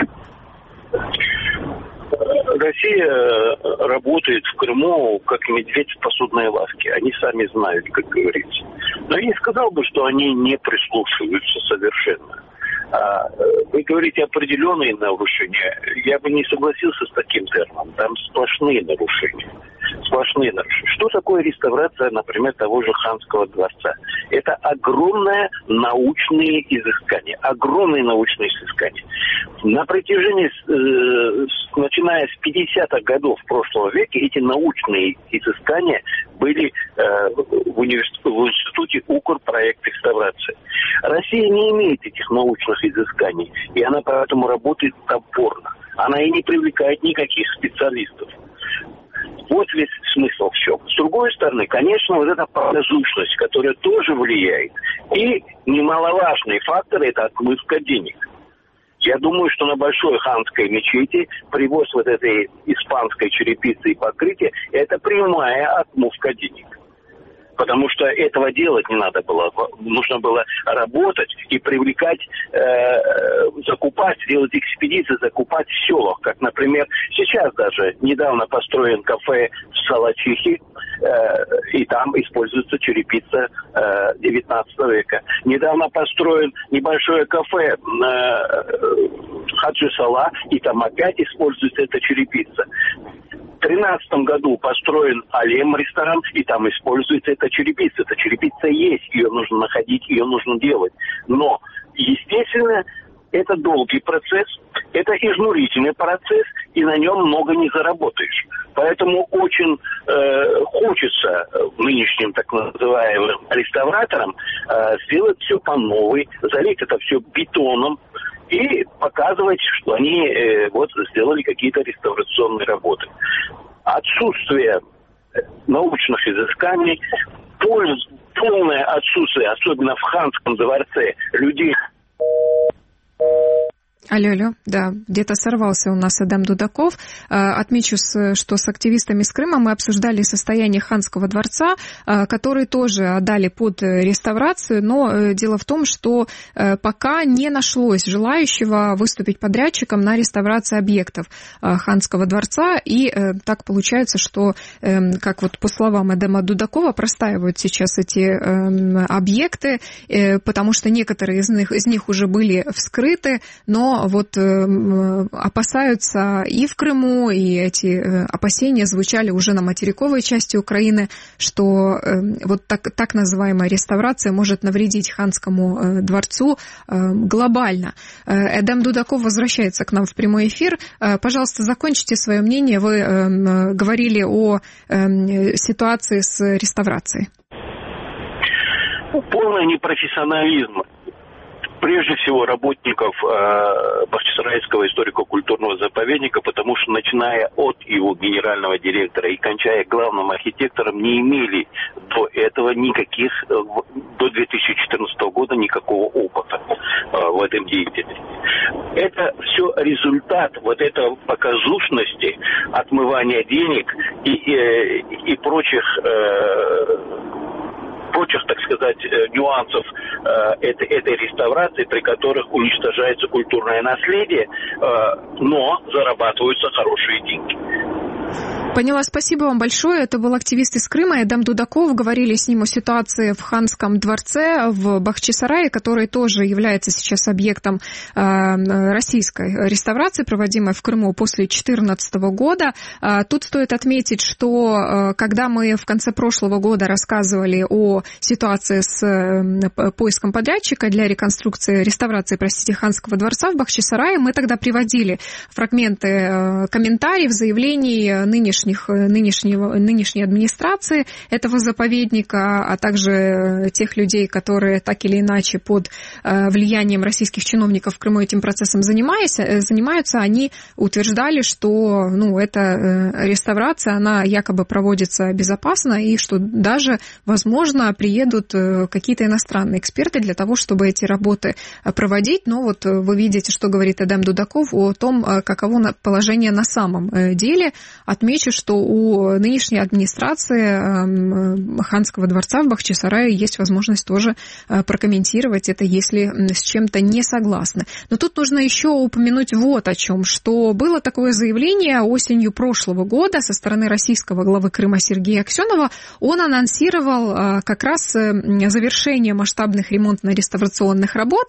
Россия работает в Крыму как медведь в посудной лавке. Они сами знают, как говорится. Но я не сказал бы, что они не прислушиваются совершенно. Вы говорите определенные нарушения. Я бы не согласился с таким термином. Там сплошные нарушения. Сплошные нарушения. Что такое реставрация, например, того же Ханского дворца? Это огромные научные изыскания. Огромные научные изыскания. На протяжении, начиная с 50-х годов прошлого века, эти научные изыскания были в институте УКР проект реставрации. Россия не имеет этих научных изысканий, и она поэтому работает топорно. Она и не привлекает никаких специалистов. Вот весь смысл в чем. С другой стороны, конечно, вот эта показушность, которая тоже влияет. И немаловажный фактор – это отмывка денег. Я думаю, что на Большой Ханской мечети привоз вот этой испанской черепицы и покрытия – это прямая отмывка денег. Потому что этого делать не надо было. Нужно было работать и привлекать, закупать, делать экспедиции, закупать в селах. Как, например, сейчас даже недавно построен кафе в Салачихе, и там используется черепица 19 века. Недавно построен небольшое кафе Хаджи Сала, и там опять используется эта черепица. В 2013 году построен Алем ресторан, и там используется эта черепица. Эта черепица есть, ее нужно находить, ее нужно делать. Но, естественно, это долгий процесс, это изнурительный процесс, и на нем много не заработаешь. Поэтому очень хочется нынешним так называемым реставраторам сделать все по новой, залить это все бетоном, и показывать, что они сделали какие-то реставрационные работы. Отсутствие научных изысканий, полное отсутствие, особенно в Ханском дворце, людей... Алло, да, где-то сорвался у нас Адам Дудаков. Отмечу, что с активистами с Крыма мы обсуждали состояние Ханского дворца, который тоже отдали под реставрацию, но дело в том, что пока не нашлось желающего выступить подрядчиком на реставрацию объектов Ханского дворца, и так получается, что, как вот по словам Адама Дудакова, простаивают сейчас эти объекты, потому что некоторые из них уже были вскрыты, но вот опасаются и в Крыму, и эти опасения звучали уже на материковой части Украины, что вот так называемая реставрация может навредить Ханскому дворцу глобально. Эдем Дудаков возвращается к нам в прямой эфир. Пожалуйста, закончите свое мнение. Вы говорили о ситуации с реставрацией. Полный непрофессионализм. Прежде всего работников Бахчисарайского историко-культурного заповедника, потому что, начиная от его генерального директора и кончая главным архитектором, не имели до этого никаких, до 2014 года никакого опыта в этом деятельности. Это все результат вот этой показушности, отмывания денег и прочих, так сказать, нюансов этой реставрации, при которых уничтожается культурное наследие, но зарабатываются хорошие деньги. Поняла, спасибо вам большое. Это был активист из Крыма Эдем Дудаков. Говорили с ним о ситуации в Ханском дворце в Бахчисарае, который тоже является сейчас объектом российской реставрации, проводимой в Крыму после 2014 года. Тут стоит отметить, что когда мы в конце прошлого года рассказывали о ситуации с поиском подрядчика для реставрации, Ханского дворца в Бахчисарае, мы тогда приводили фрагменты комментариев, заявлений нынешних нынешней администрации этого заповедника, а также тех людей, которые так или иначе под влиянием российских чиновников в Крыму этим процессом занимаются, они утверждали, что эта реставрация, она якобы проводится безопасно, и что даже, возможно, приедут какие-то иностранные эксперты для того, чтобы эти работы проводить. Но вот вы видите, что говорит Эдем Дудаков о том, каково положение на самом деле. Отмечу, что у нынешней администрации Ханского дворца в Бахчисарае есть возможность тоже прокомментировать это, если с чем-то не согласны. Но тут нужно еще упомянуть вот о чем, что было такое заявление осенью прошлого года со стороны российского главы Крыма Сергея Аксенова. Он анонсировал как раз завершение масштабных ремонтно-реставрационных работ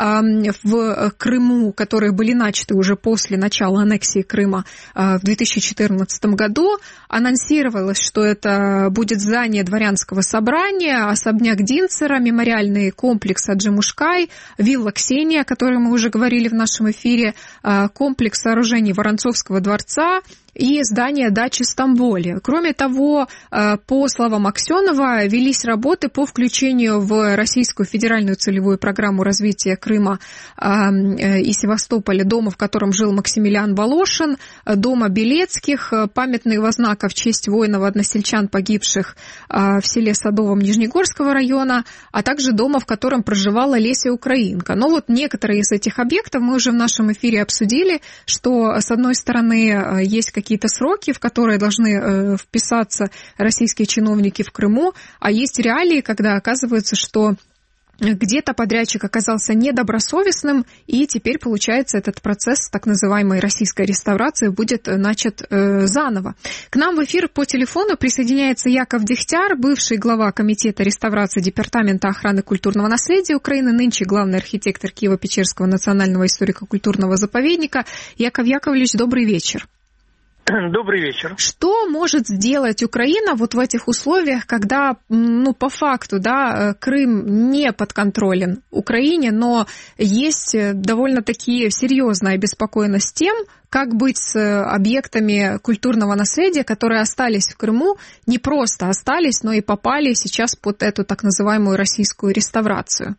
в Крыму, которые были начаты уже после начала аннексии Крыма в 2014 году. Анонсировалось, что это будет здание дворянского собрания, особняк Динцера, мемориальный комплекс Аджимушкай, вилла Ксения, о которой мы уже говорили в нашем эфире, комплекс сооружений Воронцовского дворца и здание дачи Стамболе. Кроме того, по словам Аксенова, велись работы по включению в Российскую федеральную целевую программу развития Крыма и Севастополя дома, в котором жил Максимилиан Волошин, дома Белецких, памятного знака в честь воинов-односельчан, погибших в селе Садовом Нижнегорского района, а также дома, в котором проживала Леся Украинка. Но вот некоторые из этих объектов мы уже в нашем эфире обсудили, что, с одной стороны, есть какие-то сроки, в которые должны вписаться российские чиновники в Крыму, а есть реалии, когда оказывается, что где-то подрядчик оказался недобросовестным, и теперь, получается, этот процесс так называемой российской реставрации будет начат заново. К нам в эфир по телефону присоединяется Яков Дегтяр, бывший глава Комитета реставрации Департамента охраны культурного наследия Украины, нынче главный архитектор Киево-Печерского национального историко-культурного заповедника. Яков Яковлевич, добрый вечер. Добрый вечер. Что может сделать Украина вот в этих условиях, когда, по факту, Крым не подконтролен Украине, но есть довольно-таки серьезная обеспокоенность тем, как быть с объектами культурного наследия, которые остались в Крыму, не просто остались, но и попали сейчас под эту так называемую российскую реставрацию?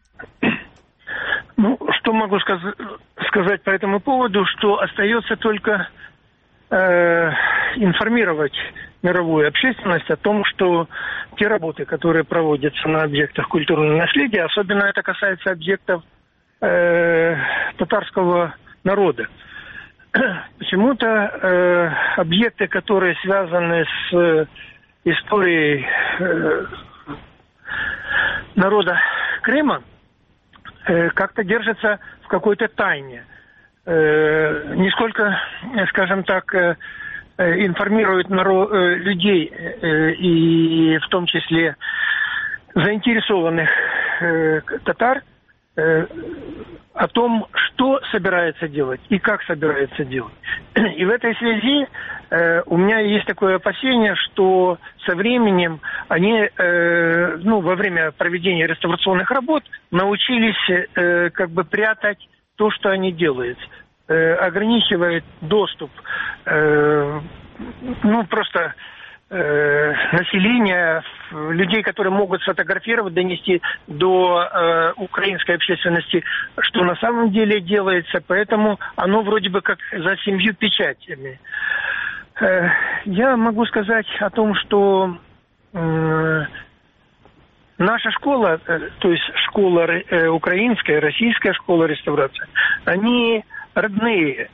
Что могу сказать по этому поводу, что остается только информировать мировую общественность о том, что те работы, которые проводятся на объектах культурного наследия, особенно это касается объектов татарского народа. Почему-то объекты, которые связаны с историей народа Крыма, как-то держатся в какой-то тайне. Нисколько, скажем так, информируют людей, и в том числе заинтересованных татар, о том, что собирается делать и как собирается делать. И в этой связи у меня есть такое опасение, что со временем они, во время проведения реставрационных работ научились прятать то, что они делают, ограничивает доступ населения, людей, которые могут сфотографировать, донести до украинской общественности, что на самом деле делается, поэтому оно вроде бы как за 7 печатями. Я могу сказать о том, что наша школа, то есть школа украинская, российская школа реставрации, они родные,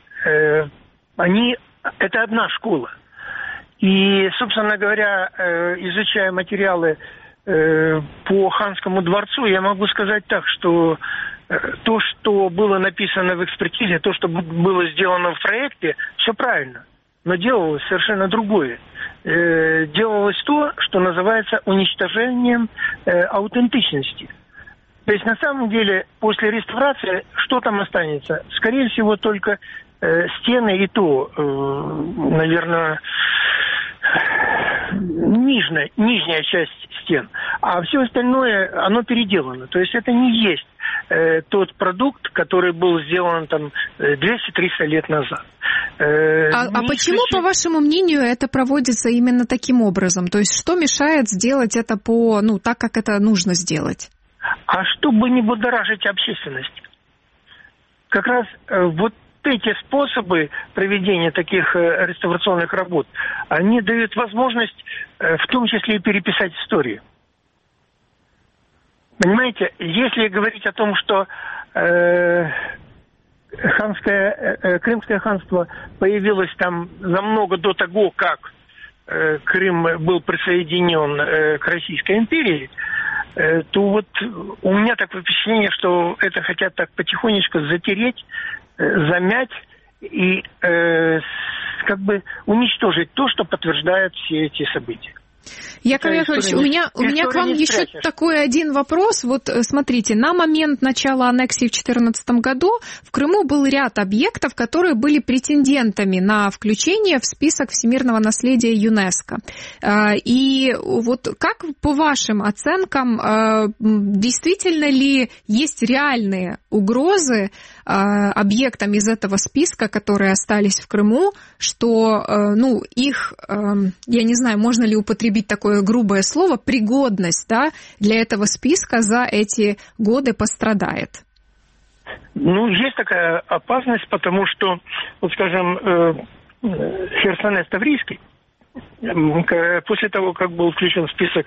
это одна школа. И, собственно говоря, изучая материалы по Ханскому дворцу, я могу сказать так, что то, что было написано в экспертизе, то, что было сделано в проекте, все правильно. Но делалось совершенно другое. Делалось то, что называется уничтожением аутентичности. То есть, на самом деле, после реставрации, что там останется? Скорее всего, только стены, и то, наверное, нижняя часть стен. А все остальное, оно переделано. То есть, это не есть тот продукт, который был сделан там 200-300 лет назад. А почему, по вашему мнению, это проводится именно таким образом? То есть что мешает сделать это так, как это нужно сделать? А чтобы не будоражить общественность. Как раз вот эти способы проведения таких реставрационных работ, они дают возможность в том числе и переписать историю. Понимаете, если говорить о том, что Крымское ханство появилось там намного до того, как Крым был присоединен к Российской империи, то вот у меня такое впечатление, что это хотят так потихонечку затереть, замять и как бы уничтожить то, что подтверждает все эти события. Яков Яковлевич, у меня к вам еще такой один вопрос. Вот смотрите, на момент начала аннексии в 2014 году в Крыму был ряд объектов, которые были претендентами на включение в список всемирного наследия ЮНЕСКО. И вот как по вашим оценкам, действительно ли есть реальные угрозы объектам из этого списка, которые остались в Крыму, что их, я не знаю, можно ли употребить такое грубое слово, пригодность, да, для этого списка за эти годы пострадает? Есть такая опасность, потому что, вот скажем, Херсонес Таврийский, после того, как был включен в список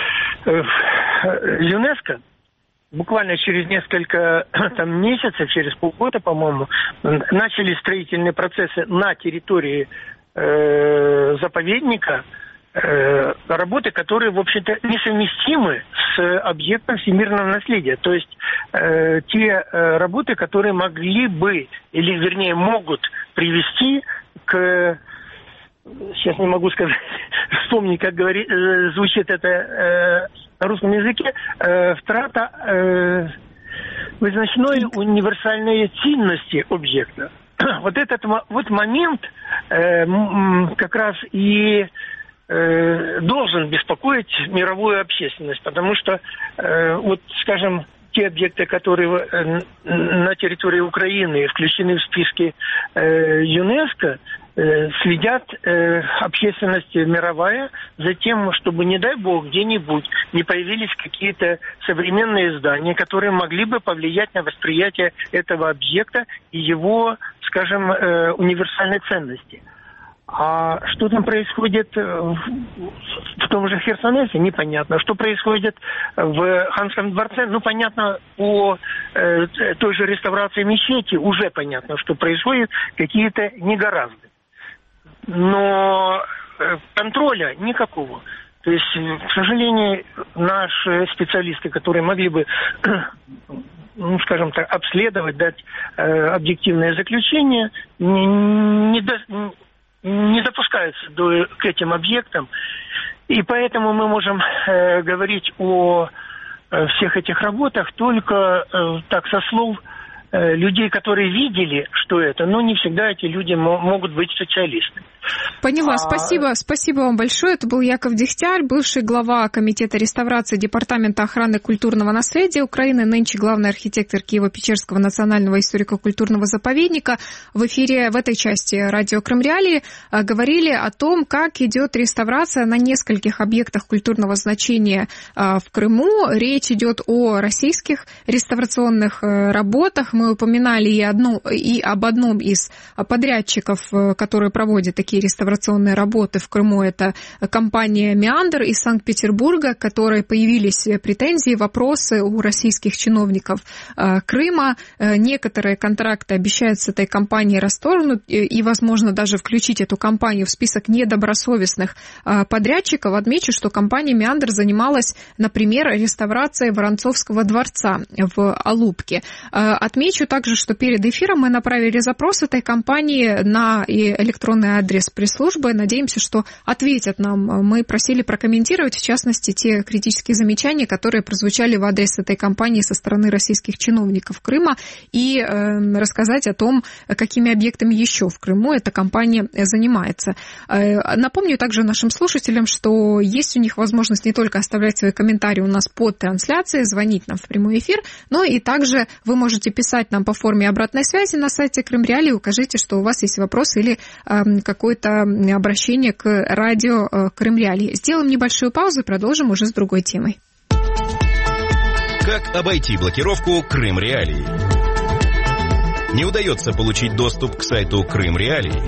ЮНЕСКО, буквально через несколько месяцев, через полгода, по-моему, начались строительные процессы на территории заповедника, работы, которые, в общем-то, несовместимы с объектом всемирного наследия. То есть те работы, которые могли бы, или вернее могут привести к... Сейчас не могу сказать, вспомнить, как звучит это на русском языке, втрата вызначной универсальной ценности объекта. Вот этот вот момент как раз и должен беспокоить мировую общественность, потому что, вот, скажем, те объекты, которые на территории Украины включены в списки ЮНЕСКО, следят общественность мировая за тем, чтобы, не дай бог, где-нибудь не появились какие-то современные здания, которые могли бы повлиять на восприятие этого объекта и его, скажем, универсальной ценности. А что там происходит в том же Херсонесе, непонятно. Что происходит в Ханском дворце, понятно, по той же реставрации мечети уже понятно, что происходит какие-то негаразды. Но контроля никакого. То есть, к сожалению, наши специалисты, которые могли бы, скажем так, обследовать, дать объективное заключение, не допускаются к этим объектам. И поэтому мы можем говорить о всех этих работах только так со слов людей, которые видели, что это, но не всегда эти люди могут быть специалистами. Поняла, спасибо вам большое. Это был Яков Дегтярь, бывший глава Комитета реставрации Департамента охраны культурного наследия Украины, нынче главный архитектор Киево-Печерского национального историко-культурного заповедника. В эфире в этой части радио Крым Реалии говорили о том, как идет реставрация на нескольких объектах культурного значения в Крыму. Речь идет о российских реставрационных работах. Мы упоминали и об одном из подрядчиков, который проводит такие реставрационные работы в Крыму. Это компания «Меандр» из Санкт-Петербурга, к которой появились претензии, вопросы у российских чиновников Крыма. Некоторые контракты обещают с этой компанией расторгнуть и, возможно, даже включить эту компанию в список недобросовестных подрядчиков. Отмечу, что компания «Меандр» занималась, например, реставрацией Воронцовского дворца в Алупке. Отмечу также, что перед эфиром мы направили запрос этой компании на электронный адрес пресс-службы. Надеемся, что ответят нам. Мы просили прокомментировать, в частности, те критические замечания, которые прозвучали в адрес этой компании со стороны российских чиновников Крыма, и рассказать о том, какими объектами еще в Крыму эта компания занимается. Напомню также нашим слушателям, что есть у них возможность не только оставлять свои комментарии у нас под трансляцией, звонить нам в прямой эфир, но и также вы можете писать нам по форме обратной связи на сайте Крым Реалии. Укажите, что у вас есть вопрос или какое-то обращение к радио Крым Реалии. Сделаем небольшую паузу и продолжим уже с другой темой. Как обойти блокировку Крым Реалии? Не удается получить доступ к сайту Крым Реалии?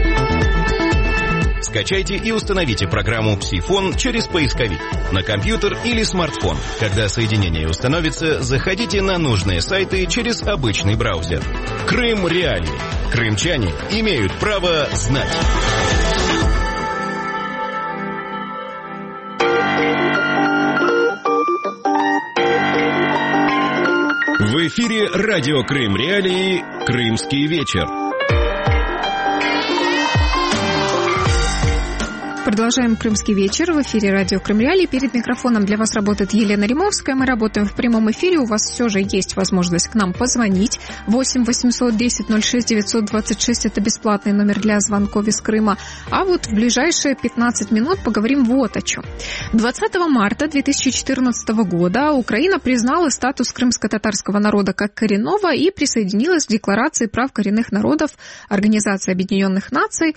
Скачайте и установите программу «Псифон» через поисковик на компьютер или смартфон. Когда соединение установится, заходите на нужные сайты через обычный браузер. Крым Реалии. Крымчане имеют право знать. В эфире радио Крым Реалии «Крымский вечер». Продолжаем «Крымский вечер». В эфире радио Крым Реалии. Перед микрофоном для вас работает Елена Римовская. Мы работаем в прямом эфире. У вас все же есть возможность к нам позвонить. 8 800 10 06 926 – это бесплатный номер для звонков из Крыма. А вот в ближайшие 15 минут поговорим вот о чем. 20 марта 2014 года Украина признала статус крымско-татарского народа как коренного и присоединилась к Декларации прав коренных народов Организации Объединенных Наций.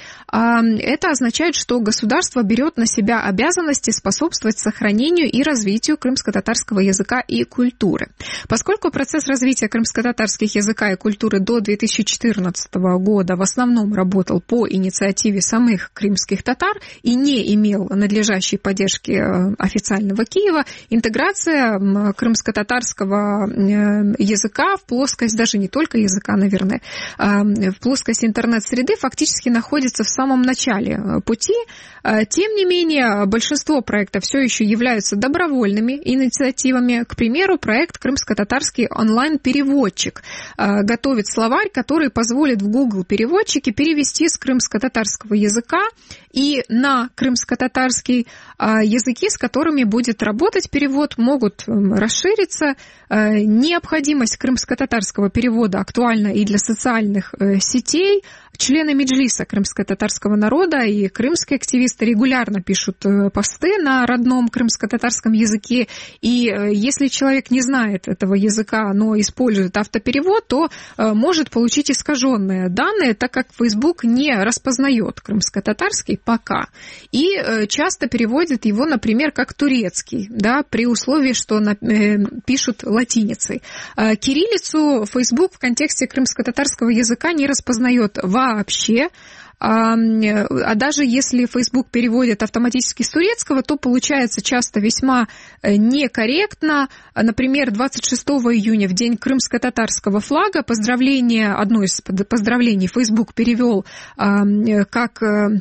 Это означает, что государство берет на себя обязанности способствовать сохранению и развитию крымско-татарского языка и культуры. Поскольку процесс развития крымско-татарских языка и культуры до 2014 года в основном работал по инициативе самих крымских татар и не имел надлежащей поддержки официального Киева, интеграция крымско-татарского языка в плоскость, даже не только языка, наверное, в плоскость интернет-среды фактически находится в самом начале пути. Тем не менее, большинство проектов все еще являются добровольными инициативами. К примеру, проект «Крымско-татарский онлайн-переводчик» готовит словарь, который позволит в Google-переводчике перевести с крымско-татарского языка и на крымско-татарский языки, с которыми будет работать перевод, могут расшириться. Необходимость крымско-татарского перевода актуальна и для социальных сетей. Члены Меджлиса крымско-татарского народа и крымские активисты регулярно пишут посты на родном крымско-татарском языке. И если человек не знает этого языка, но использует автоперевод, то может получить искаженные данные, так как Facebook не распознает крымско-татарский пока. И часто переводит его, например, как турецкий, да, при условии, что пишут латиницей. Кириллицу Facebook в контексте крымско-татарского языка не распознает вообще. А даже если Facebook переводит автоматически с турецкого, то получается часто весьма некорректно. Например, 26 июня, в день крымско-татарского флага, одно из поздравлений Facebook перевел как...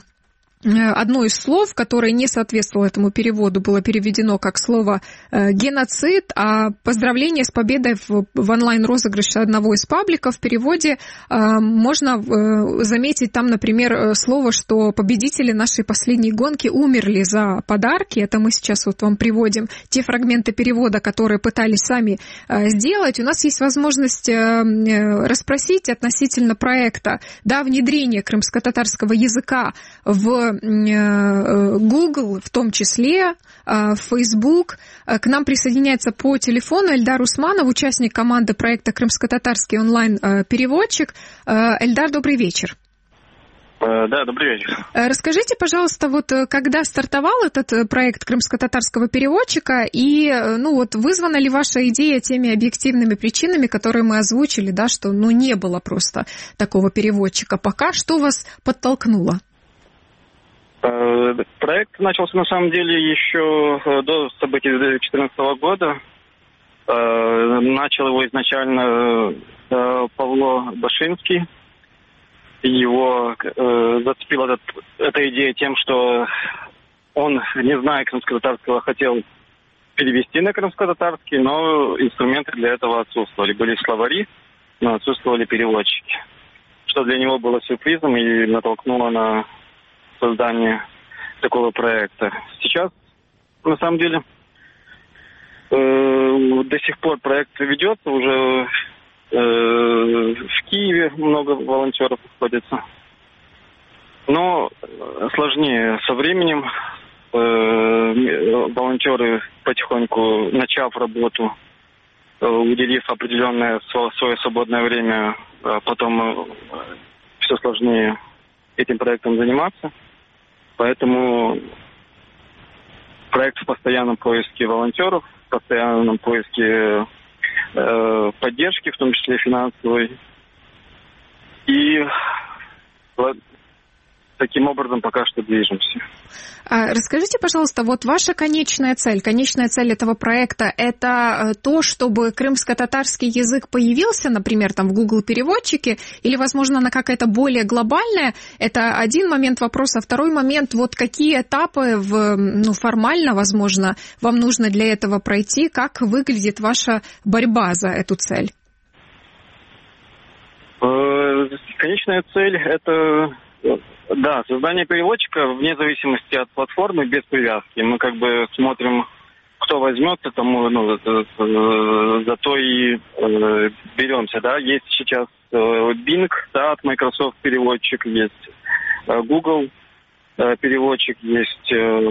Одно из слов, которое не соответствовало этому переводу, было переведено как слово «геноцид», а поздравление с победой в онлайн-розыгрыше одного из пабликов в переводе можно заметить там, например, слово, что победители нашей последней гонки умерли за подарки. Это мы сейчас вот вам приводим те фрагменты перевода, которые пытались сами сделать. У нас есть возможность расспросить относительно проекта, да, внедрения крымско-татарского языка в Google, в том числе, в Facebook. К нам присоединяется по телефону Эльдар Усманов, участник команды проекта «Крымско-татарский онлайн-переводчик». Эльдар, добрый вечер. Да, добрый вечер. Расскажите, пожалуйста, вот когда стартовал этот проект крымско-татарского переводчика, и вызвана ли ваша идея теми объективными причинами, которые мы озвучили, да, что не было просто такого переводчика пока, что вас подтолкнуло? Проект начался, на самом деле, еще до событий 2014 года. Начал его изначально Павло Башинский. Его зацепила эта идея тем, что он, не зная крымско-татарского, хотел перевести на крымско-татарский, но инструменты для этого отсутствовали. Были словари, но отсутствовали переводчики. Что для него было сюрпризом и натолкнуло на создания такого проекта. Сейчас, на самом деле, до сих пор проект ведется, уже в Киеве много волонтеров находится. Но сложнее со временем. Волонтеры потихоньку, начав работу, уделив определенное свое свободное время, потом все сложнее этим проектом заниматься. Поэтому проект в постоянном поиске волонтеров, в постоянном поиске поддержки, в том числе финансовой. И таким образом пока что движемся. Расскажите, пожалуйста, вот ваша конечная цель этого проекта, это то, чтобы крымско-татарский язык появился, например, там в Google переводчике, или, возможно, она какая-то более глобальная? Это один момент вопроса. Второй момент, вот какие этапы формально, возможно, вам нужно для этого пройти? Как выглядит ваша борьба за эту цель? Конечная цель – это... Да, создание переводчика вне зависимости от платформы, без привязки. Мы как бы смотрим, кто возьмется, тому, за то и беремся, да. Есть сейчас Bing, да, от Microsoft переводчик, есть Google переводчик, есть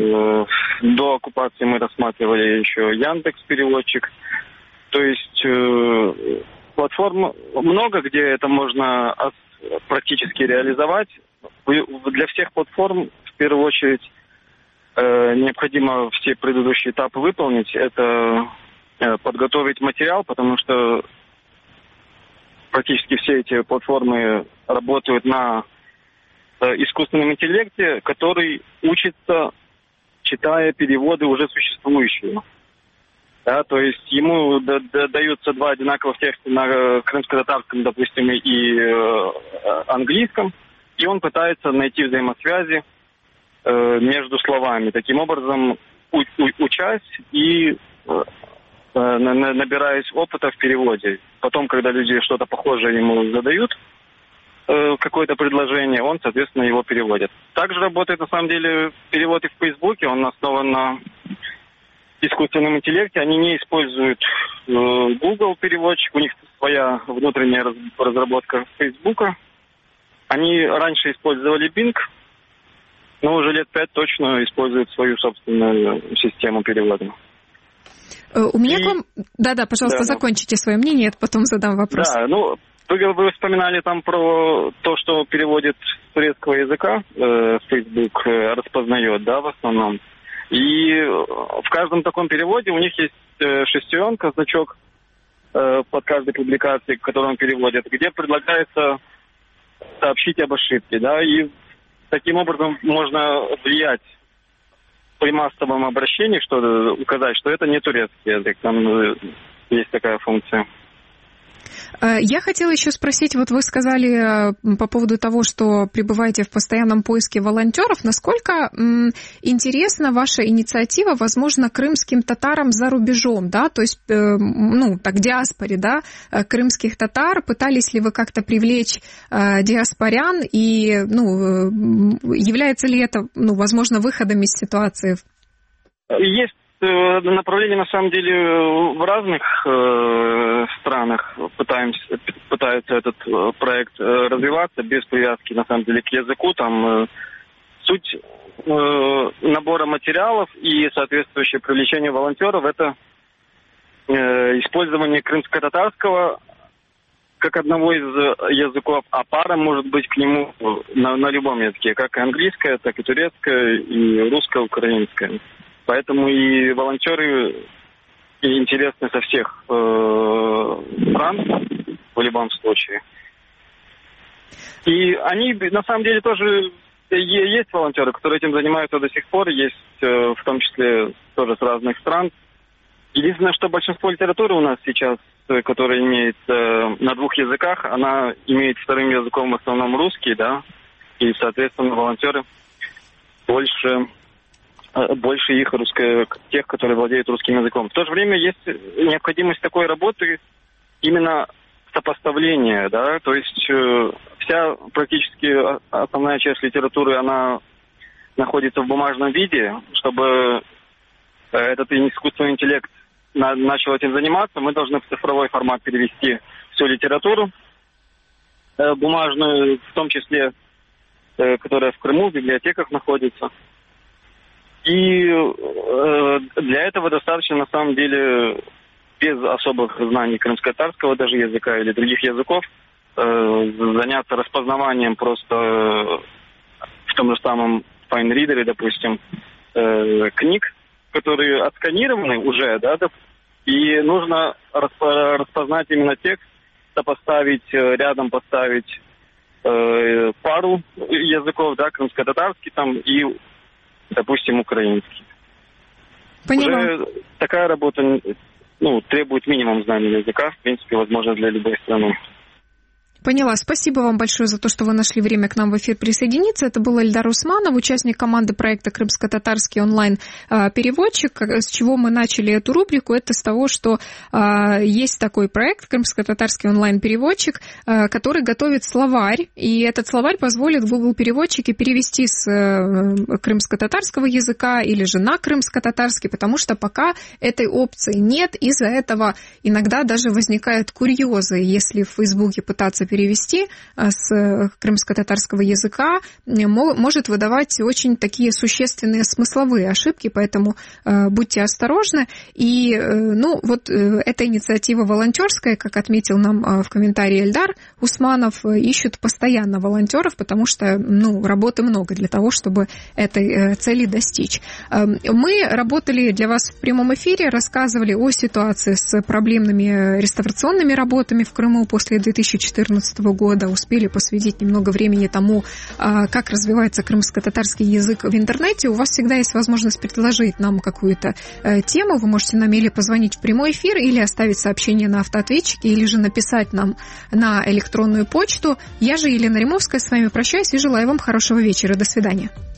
до оккупации мы рассматривали еще Яндекс переводчик. То есть платформ много, где это можно практически реализовать. Для всех платформ, в первую очередь, необходимо все предыдущие этапы выполнить. Это подготовить материал, потому что практически все эти платформы работают на искусственном интеллекте, который учится, читая переводы уже существующие. Да, то есть ему даются два одинаковых текста на крымско-татарском, допустим, и английском. И он пытается найти взаимосвязи между словами. Таким образом, учась и набираясь опыта в переводе. Потом, когда люди что-то похожее ему задают, какое-то предложение, он, соответственно, его переводит. Также работает, на самом деле, перевод и в Фейсбуке. Он основан на искусственном интеллекте. Они не используют Google переводчик. У них своя внутренняя разработка Фейсбука. Они раньше использовали Bing, но уже лет 5 точно используют свою собственную систему перевода. У меня к вам... Да, пожалуйста, закончите свое мнение, я потом задам вопрос. Да, вы вспоминали там про то, что переводит с турецкого языка, Facebook распознает, да, в основном. И в каждом таком переводе у них есть шестеренка, значок под каждой публикацией, которую он переводит, где предлагается сообщить об ошибке, да, и таким образом можно влиять при массовом обращении, что указать, что это не турецкий язык, там есть такая функция. Я хотела еще спросить, вот вы сказали по поводу того, что пребываете в постоянном поиске волонтеров, насколько интересна ваша инициатива, возможно, крымским татарам за рубежом, да, то есть, диаспоре, да, крымских татар, пытались ли вы как-то привлечь диаспорян, и, является ли это, возможно, выходом из ситуации? Есть направление, на самом деле, в разных странах пытается этот проект развиваться без привязки, на самом деле, к языку. Там суть набора материалов и соответствующее привлечение волонтеров – это использование крымско-татарского как одного из языков, а пара может быть к нему на любом языке, как и английское, так и турецкое, и русское, украинское. Поэтому и волонтеры интересны со всех стран в любом случае. И они, на самом деле, тоже есть волонтеры, которые этим занимаются до сих пор, есть в том числе тоже с разных стран. Единственное, что большинство литературы у нас сейчас, которая имеет на двух языках, она имеет вторым языком в основном русский, да, и, соответственно, волонтеры больше их тех, которые владеют русским языком. В то же время есть необходимость такой работы именно сопоставления, да, то есть вся практически основная часть литературы, она находится в бумажном виде, чтобы этот искусственный интеллект начал этим заниматься, мы должны в цифровой формат перевести всю литературу бумажную, в том числе, которая в Крыму, в библиотеках находится. И для этого достаточно, на самом деле, без особых знаний крымско-татарского даже языка или других языков, заняться распознаванием просто в том же самом FineReader, допустим, книг, которые отсканированы уже, да, и нужно распознать именно текст, сопоставить, рядом поставить пару языков, да, крымско-татарский там и, допустим, украинский. Поняла. Уже такая работа, требует минимум знаний языка, в принципе, возможно, для любой страны. Поняла. Спасибо вам большое за то, что вы нашли время к нам в эфир присоединиться. Это был Эльдар Усманов, участник команды проекта «Крымско-татарский онлайн-переводчик». С чего мы начали эту рубрику? Это с того, что есть такой проект «Крымско-татарский онлайн-переводчик», который готовит словарь, и этот словарь позволит в Google-переводчике перевести с крымско-татарского языка или же на крымско-татарский, потому что пока этой опции нет. Из-за этого иногда даже возникают курьезы, если в Фейсбуке пытаться перевести с крымско-татарского языка, может выдавать очень такие существенные смысловые ошибки, поэтому будьте осторожны. И эта инициатива волонтерская, как отметил нам в комментарии Эльдар Усманов, ищут постоянно волонтеров, потому что работы много для того, чтобы этой цели достичь. Мы работали для вас в прямом эфире, рассказывали о ситуации с проблемными реставрационными работами в Крыму после 2014 года, успели посвятить немного времени тому, как развивается крымско-татарский язык в интернете. У вас всегда есть возможность предложить нам какую-то тему. Вы можете нам или позвонить в прямой эфир, или оставить сообщение на автоответчике, или же написать нам на электронную почту. Я же, Елена Римовская, с вами прощаюсь и желаю вам хорошего вечера. До свидания.